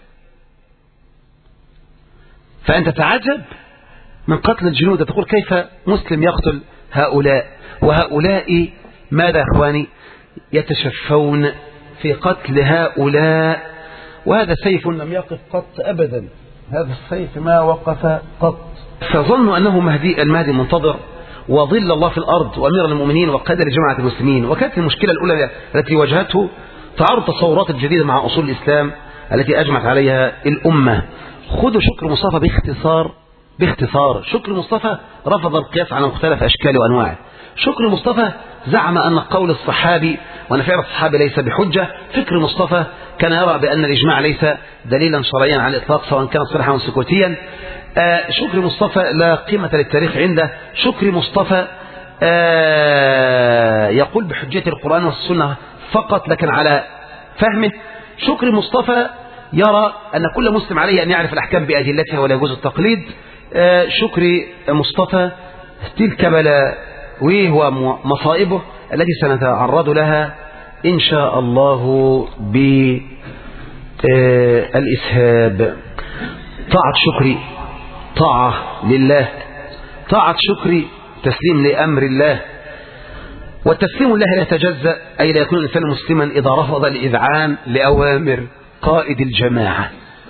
فأنت تعجب من قتل الجنود، تقول كيف مسلم يقتل هؤلاء؟ وهؤلاء ماذا يا أخواني؟ يتشفون في قتل هؤلاء، وهذا سيف لم يقف قط أبدا، هذا السيف ما وقف قط. فظنوا أنه المهدي المنتظر وظل الله في الأرض وأمير المؤمنين وقادة لجماعة المسلمين. وكانت المشكلة الأولى التي واجهته تعارض التصورات الجديدة مع أصول الإسلام التي أجمعت عليها الأمة. خذوا شكر مصطفى باختصار. شكر مصطفى رفض القياس على مختلف أشكاله وأنواعه. شكر مصطفى زعم أن قول الصحابي وأن فعل الصحابي ليس بحجة. فكر مصطفى كان يرى بأن الإجماع ليس دليلا شرعيا على الإطلاق سواء كان صريحا أو سكوتيا. شكر مصطفى لا قيمة للتاريخ عنده. شكر مصطفى يقول بحجية القرآن والسنة فقط لكن على فهمه. شكر مصطفى يرى أن كل مسلم عليه أن يعرف الأحكام بأدلتها ولا يجوز التقليد. شكري مصطفى تلك بلاويه ومصائبه التي سنتعرض لها إن شاء الله بالإسهاب. طاعة شكري طاعة لله، طاعة شكري تسليم لأمر الله، والتسليم لله لا يتجزأ، أي لا يكون الإنسان مسلما إذا رفض الإذعان لأوامر قائد الجماعة.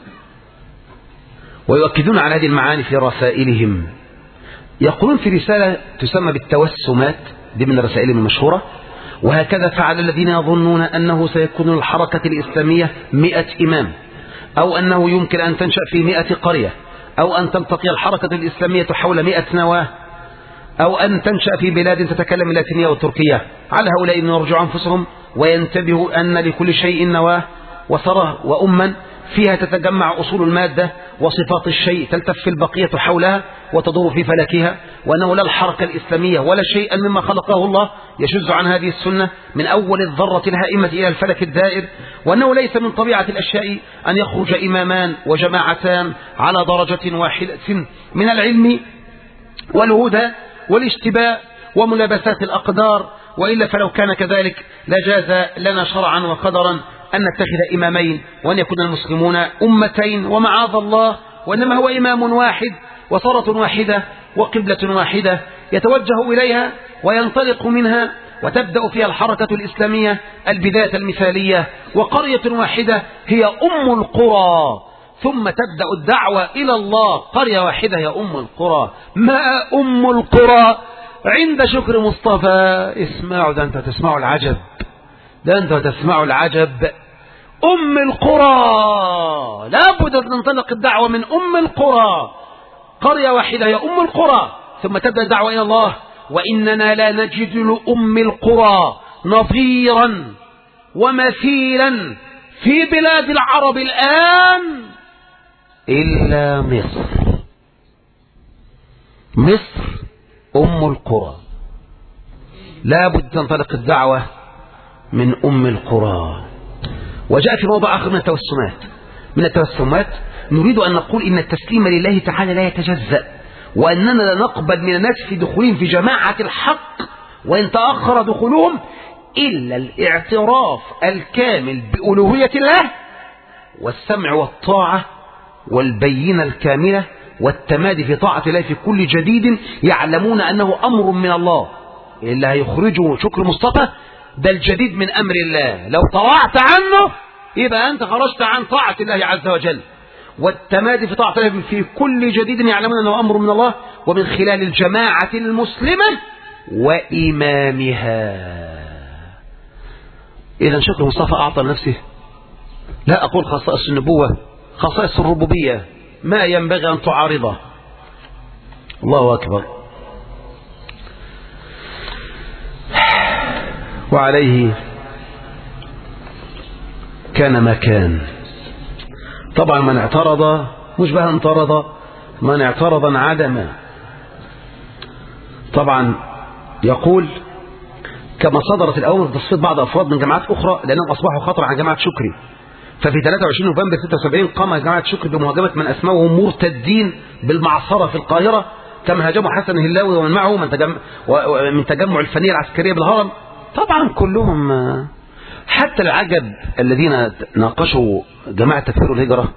ويؤكدون على هذه المعاني في رسائلهم، يقولون في رسالة تسمى بالتوسمات، دي من رسائلهم المشهورة: وهكذا فعل الذين يظنون أنه سيكون الحركة الإسلامية 100 إمام، أو أنه يمكن أن تنشأ في 100 قرية، أو أن تلتقي الحركة الإسلامية حول 100 نواة، أو أن تنشأ في بلاد تتكلم اللاتينية والتركية. على هؤلاء أن يرجعوا أنفسهم وينتبهوا أن لكل شيء نواة وثرى وأما فيها تتجمع أصول المادة وصفات الشيء تلتف البقية حولها وتدور في فلكها، وأنه لا الحركة الإسلامية ولا شيئا مما خلقه الله يشذ عن هذه السنة من أول الذرة الهائمة إلى الفلك الدائر، وأنه ليس من طبيعة الأشياء أن يخرج إمامان وجماعتان على درجة واحدة من العلم والهدى والاشتباه وملابسات الأقدار، وإلا فلو كان كذلك لجاز لنا شرعا وقدرا أن نتخذ إمامين وأن يكون المسلمون أمتين، ومعاذ الله، وإنما هو إمام واحد وصرة واحدة وقبلة واحدة يتوجه إليها وينطلق منها، وتبدأ فيها الحركة الإسلامية البداية المثالية، وقرية واحدة هي أم القرى، ثم تبدأ الدعوة إلى الله. قرية واحدة هي أم القرى. ما أم القرى عند شكر مصطفى؟ اسمعوا، ده أنت تسمعوا العجب، ده أنت تسمعوا العجب. أم القرى، لابد أن تنطلق الدعوة من أم القرى. قرية واحدة هي أم القرى، ثم تبدأ الدعوة إلى الله. وإننا لا نجد لأم القرى نظيرا ومثيلا في بلاد العرب الآن إلا مصر. مصر أم القرى، لابد تنطلق الدعوة من أم القرى. وجاء في موضع آخر من التوسمات نريد أن نقول إن التسليم لله تعالى لا يتجزأ، وأننا لا نقبل من الناس في دخولهم في جماعة الحق وإن تأخر دخولهم إلا الاعتراف الكامل بألوهية الله والسمع والطاعة والبينة الكاملة والتمادي في طاعة الله في كل جديد يعلمون أنه أمر من الله. اللي هيخرجه شكر مصطفى ده الجديد من أمر الله، لو طلعت عنه يبقى أنت خرجت عن طاعة الله عز وجل. والتمادي في طاعة الله في كل جديد يعلمون أنه أمر من الله، ومن خلال الجماعة المسلمة وإمامها. إذا شكر مصطفى أعطى نفسه، لا أقول خصائص النبوة، خصائص الربوبية ما ينبغي أن تعارضه. الله أكبر. وعليه كان ما كان. طبعا من اعترض مشبه انطرد، من اعترض انعدم. طبعا يقول كما صدرت الأوامر بتصفية بعض أفراد من جماعات أخرى لأنهم أصبحوا خطر على جماعة شكري. ففي 23 نوفمبر 76 قام جماعة شكري بمهاجمة من أسموهم مرتدين بالمعصرة في القاهرة، كما هاجموا حسن الهلاوي ومن معه من تجمع الفنية العسكرية بالهرم. طبعا كلهم، حتى العجب الذين ناقشوا جماعة تكفير والهجرة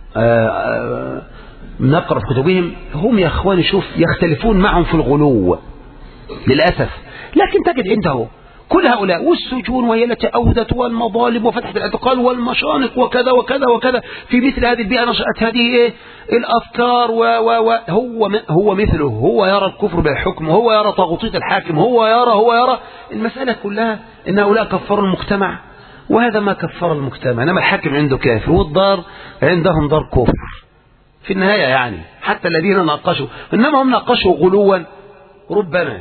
نقرأ في كتبهم، هم يا أخواني شوف يختلفون معهم في الغلو للأسف، لكن تجد عنده كل هؤلاء والسجون وهي التي أودت والمظالم وفتحة الاعتقال والمشانق وكذا وكذا وكذا. في مثل هذه البيئة نشأت هذه الأفكار هو مثله، هو يرى الكفر بالحكم، هو يرى طاغوتية الحاكم، هو يرى المسألة كلها إن هؤلاء كفروا المجتمع، وهذا ما كفر المجتمع، إنما الحاكم عنده كافر والدار عندهم دار كفر في النهاية يعني. حتى الذين ناقشوا إنما هم ناقشوا غلوا ربما.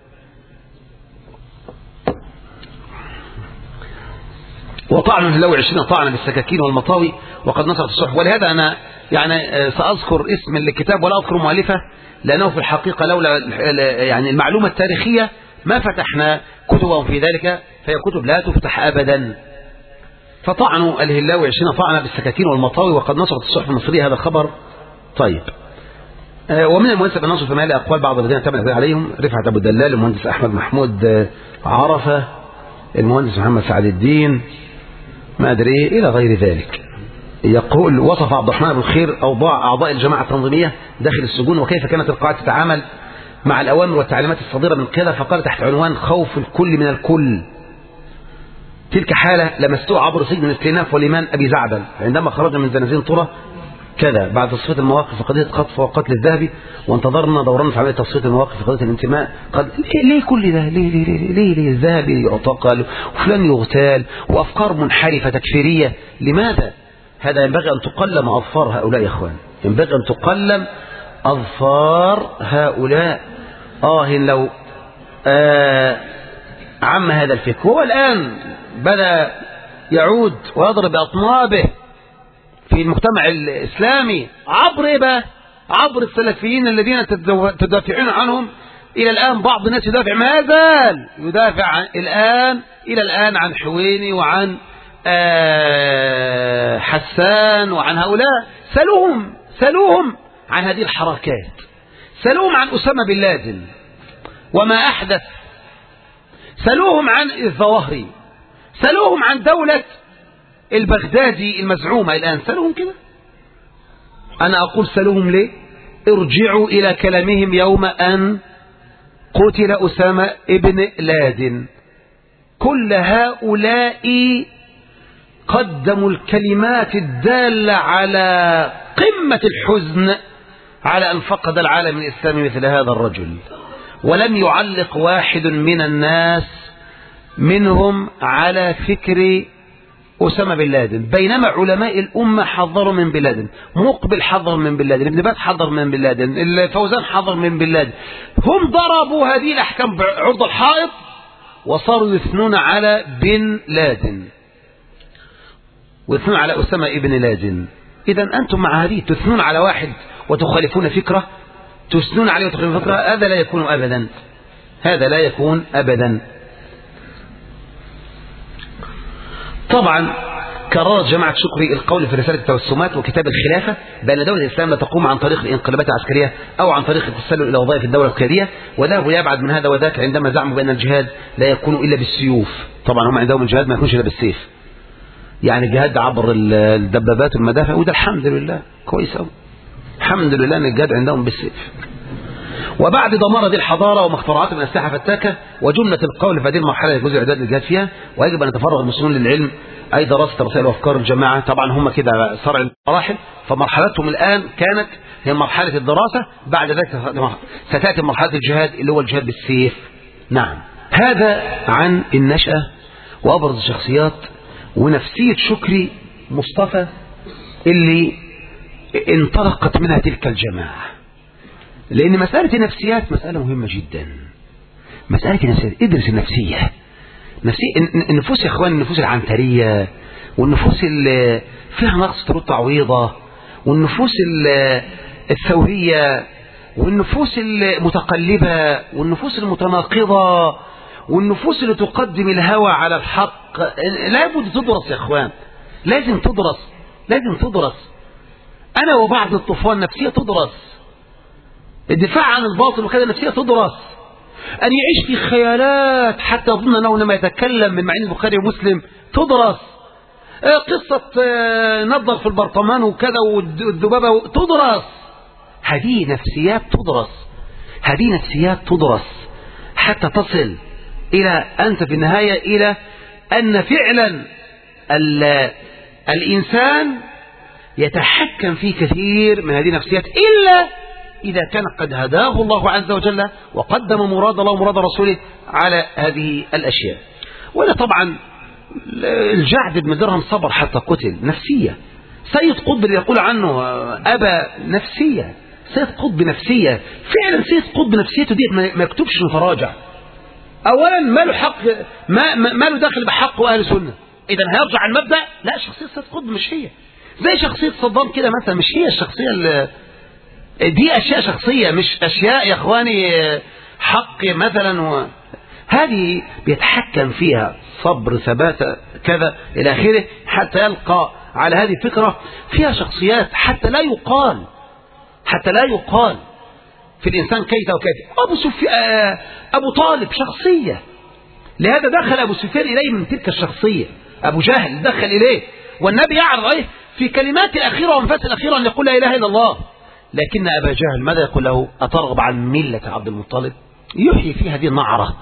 وطعن الهلاوي 20 طعن بالسكاكين والمطاوي وقد نشرت الصحف. ولهذا أنا يعني سأذكر اسم الكتاب ولا أذكر مؤلفه، لأنه في الحقيقة لولا يعني المعلومة التاريخية ما فتحنا كتبهم في ذلك، فهي كتب لا تفتح أبدا. فطعنوا الهلاوي 20 طعنة بالسكاكين والمطاوي، وقد نشرت الصحف المصرية هذا الخبر. طيب، ومن المناسب أن ننشر في مالي أقوال بعض الذين تم الإقبال عليهم: رفعت أبو الدلال، المهندس أحمد محمود عرفة، المهندس محمد سعد الدين، ما أدري إيه إلى غير ذلك. يقول: وصف عبد الرحمن بن خير أوضاع أعضاء الجماعة التنظيمية داخل السجون وكيف كانت القاعدة تتعامل مع الأوامر والتعليمات الصادرة من قيادة، فقال تحت عنوان خوف الكل من الكل: تلك حالة لمستوها عبر سجن الاستئناف والإيمان أبي زعبل عندما خرجنا من زنازين طرة كذا بعد تصفية المواقف في قضية خطف وقتل الذهبي، وانتظرنا دورنا في عملية تصفية المواقف في قضية الانتماء. قد ليه كل ده؟ ليه الذهبي يعتقل وفلان يغتال وأفكار منحرفة تكفيرية؟ لماذا؟ هذا ينبغي أن تقلم أظفار هؤلاء يا إخوان، ينبغي أن تقلم أظفار هؤلاء. لو عم هذا الفكر، هو الآن بدأ يعود ويضرب أطنابه في المجتمع الإسلامي عبر إيه بقى؟ عبر السلفيين الذين تدافعون عنهم إلى الآن. بعض الناس يدافع، ما زال يدافع إلى الآن عن حويني وعن حسان وعن هؤلاء. سألوهم عن هذه الحركات، سألوهم عن أسامة بن لادن وما أحدث، سألوهم عن الظواهري، سألوهم عن دولة البغدادي المزعومة الآن، سألوهم كده. أنا أقول سألوهم ليه؟ ارجعوا إلى كلامهم يوم أن قتل أسامة ابن لادن. كل هؤلاء قدموا الكلمات الدالة على قمة الحزن على أن فقد العالم الإسلامي مثل هذا الرجل، ولم يعلق واحد من الناس منهم على فكر أسامة بن لادن، بينما علماء الأمة حذروا من بن لادن، مقبل حذر من بن لادن، ابن باز حذر من بن لادن، الفوزان حذر من بن لادن. هم ضربوا هذه الأحكام بعرض الحائط وصاروا يثنون على بن لادن ويثنون على أسامة ابن لادن. إذا أنتم مع هذه تثنون على واحد وتخالفون فكرة، تثنون عليه وتخالفون فكرة، هذا لا يكون أبدا، هذا لا يكون أبدا. طبعا كررت جماعة شكري القول في رسالة التوسمات وكتاب الخلافة بأن دولة الإسلام لا تقوم عن طريق الانقلابات العسكرية أو عن طريق التسلل إلى وظائف الدولة القيادية، وذهبوا يبعد من هذا وذاك عندما زعموا بأن الجهاد لا يكون إلا بالسيوف. طبعا هم عندهم الجهاد ما يكونش إلا بالسيف، يعني الجهاد عبر الدبابات والمدافع، وده الحمد لله كويس أوي، الحمد لله أن الجهاد عندهم بالسيف. وبعد دمار هذه الحضارة ومخترعات من أسلحة فتاكة وجملة القول في هذه المرحلة يجوز إعداد الجهاد فيها، ويجب أن يتفرغ المسلمون للعلم أي دراسة رسائل وأفكار الجماعة. طبعا هم كده صرع المراحل، فمرحلتهم الآن كانت هي مرحلة الدراسة، بعد ذلك ستأتي مرحلة الجهاد اللي هو الجهاد بالسيف. نعم، هذا عن النشأة وأبرز الشخصيات ونفسية شكري مصطفى اللي انطلقت منها تلك الجماعة. لأن مسألة النفسيات مسألة مهمة جدا، مسألة النفسيات. ادرس النفسية، النفوس يا اخوان، النفوس العنترية والنفوس اللي فيها نقص طرود تعويضة والنفوس الثورية والنفوس المتقلبة والنفوس المتناقضة والنفوس اللي تقدم الهوى على الحق، لابد تدرس يا اخوان، لازم تدرس. أنا وبعض الطوفان نفسية تدرس، الدفاع عن الباطل وكذا نفسية تدرس، أن يعيش في خيالات حتى يظن أنه لما يتكلم من معين البخاري ومسلم تدرس، قصة نظر في البرطمان وكذا والذبابة تدرس. هذه نفسيات تدرس حتى تصل إلى أنت في النهاية إلى أن فعلا الإنسان يتحكم في كثير من هذه النفسيات، إلا إذا كان قد هداه الله عز وجل وقدم مراد الله ومراد رسوله على هذه الأشياء. ولا طبعا الجعد بن درهم صبر حتى قتل، نفسية. سيد قطب اللي يقول عنه أبا نفسية، سيد قطب نفسية فعلا، سيد قطب نفسيته دي ما يكتبش متراجع. أولا ما له حق، ما له داخل بحق أهل سنة، إذا هيرجع عن المبدأ. لا، شخصية سيد قطب مش هي، زي شخصية صدام كده مثلا، مش هي الشخصية دي أشياء شخصية، مش أشياء يا إخواني حق مثلا هذه بيتحكم فيها صبر ثبات كذا إلى آخره حتى يلقى على هذه الفكرة فيها شخصيات حتى لا يقال في الإنسان كيف وكيف. أبو طالب شخصية، لهذا دخل أبو سفيان إليه من تلك الشخصية. أبو جهل دخل إليه والنبي يعرض عليه في كلمات الأخيرة وانفاس الأخيرة أن يقول لا إله إلا الله، لكن أبا جهل ماذا يقول له؟ أترغب عن ملة عبد المطلب؟ يحيي في هذه النعرة،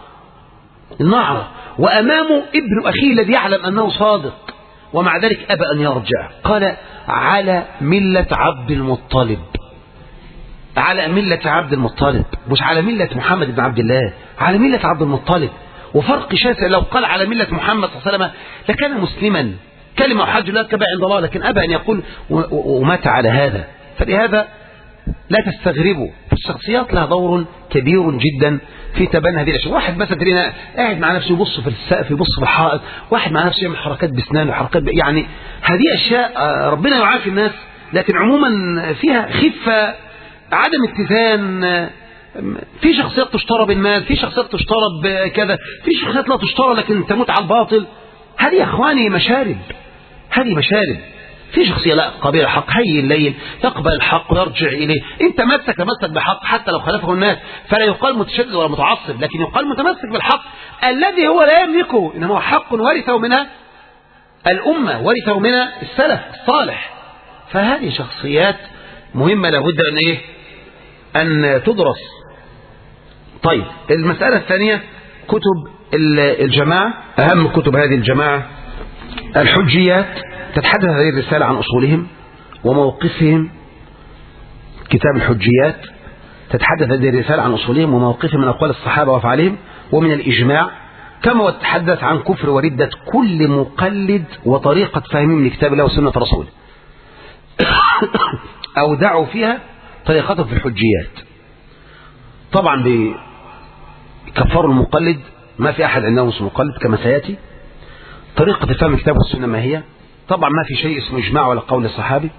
وأمامه ابن أخيه الذي يعلم أنه صادق، ومع ذلك أبى أن يرجع. قال على ملة عبد المطلب، على ملة عبد المطلب، مش على ملة محمد بن عبد الله، على ملة عبد المطلب. وفرق شاسع، لو قال على ملة محمد صلى الله عليه وسلم لكان مسلما، كلمة وحج لا تبع عند الله، لكن أبى أن يقول ومات على هذا. فلهذا لا تستغربوا، الشخصيات لها دور كبير جدا في تبني هذه الأشياء. واحد مثلا ترينا قاعد مع نفسه يبص في السقف، يبص في الحائط، واحد مع نفسه يعمل حركات بسنانه وحركات يعني هذه أشياء ربنا يعافي الناس، لكن عموما فيها خفة، عدم اتزان. في شخصيات تشترى بالمال، في شخصيات تشترى بكذا، في شخصيات لا تشترى لكن تموت على الباطل. هذه يا اخواني مشارب، هذه مشارب. في شخصية لا قبيل الحق، هي الليل يقبل الحق ويرجع إليه. إن تمسك بحق حتى لو خالفه الناس فلا يقال متشدد ولا متعصب، لكن يقال متمسك بالحق الذي هو لا يملكه، إنما هو حق ورثه من الأمة، ورثه من السلف الصالح. فهذه شخصيات مهمة لابد أن تدرس. طيب المسألة الثانية كتب الجماعة. أهم كتب هذه الجماعة الحجيات، تتحدث هذه الرسالة عن أصولهم وموقفهم. كتاب الحجيات تتحدث هذه الرسالة عن أصولهم وموقفهم من أقوال الصحابة وأفعالهم ومن الإجماع، كما وتتحدث عن كفر وردة كل مقلد وطريقة فهمهم لكتاب الله وسنة رسوله. أودعوا فيها طريقتهم في الحجيات. طبعا بكفروا المقلد، ما في أحد عندهم اسمه مقلد كما سيأتي. طريقة فهم الكتاب والسنة ما هي؟ طبعا ما في شيء اسمه إجماع ولا قول الصحابي.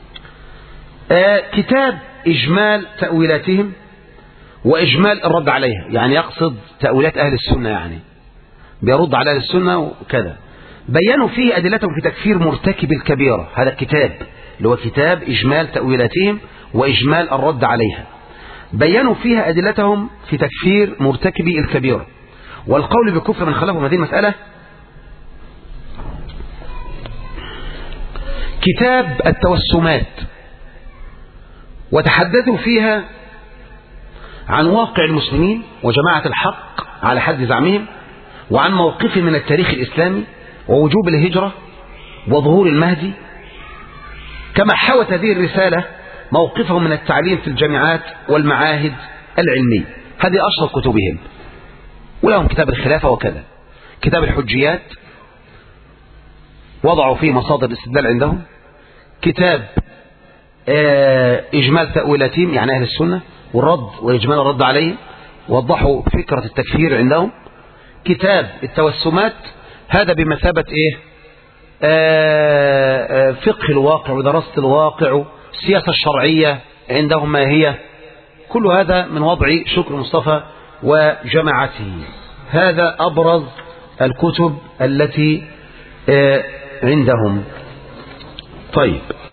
كتاب إجمال تأويلاتهم وإجمال الرد عليها، يعني يقصد تأويلات أهل السنة، يعني بيرد على أهل السنة وكذا. بينوا فيه أدلتهم في تكفير مرتكب الكبيرة، هذا الكتاب اللي هو كتاب إجمال تأويلاتهم وإجمال الرد عليها. بينوا فيها أدلتهم في تكفير مرتكبي الكبيرة والقول بكفر من خلفهم هذه المسألة. كتاب التوسمات، وتحدثوا فيها عن واقع المسلمين وجماعة الحق على حد زعمهم، وعن موقفهم من التاريخ الإسلامي ووجوب الهجرة وظهور المهدي، كما حوت هذه الرسالة موقفهم من التعليم في الجامعات والمعاهد العلمية. هذه أشهر كتبهم، ولهم كتاب الخلافة وكذا. كتاب الحجيات وضعوا فيه مصادر الاستدلال عندهم. كتاب إجمال تأويلاتهم يعني أهل السنة والرد وإجمال الرد عليه، وضحوا فكرة التكفير عندهم. كتاب التوسمات هذا بمثابة فقه الواقع ودراسة الواقع، السياسة الشرعية عندهم ما هي. كل هذا من وضع شكر مصطفى وجماعته. هذا أبرز الكتب التي عندهم. طيب.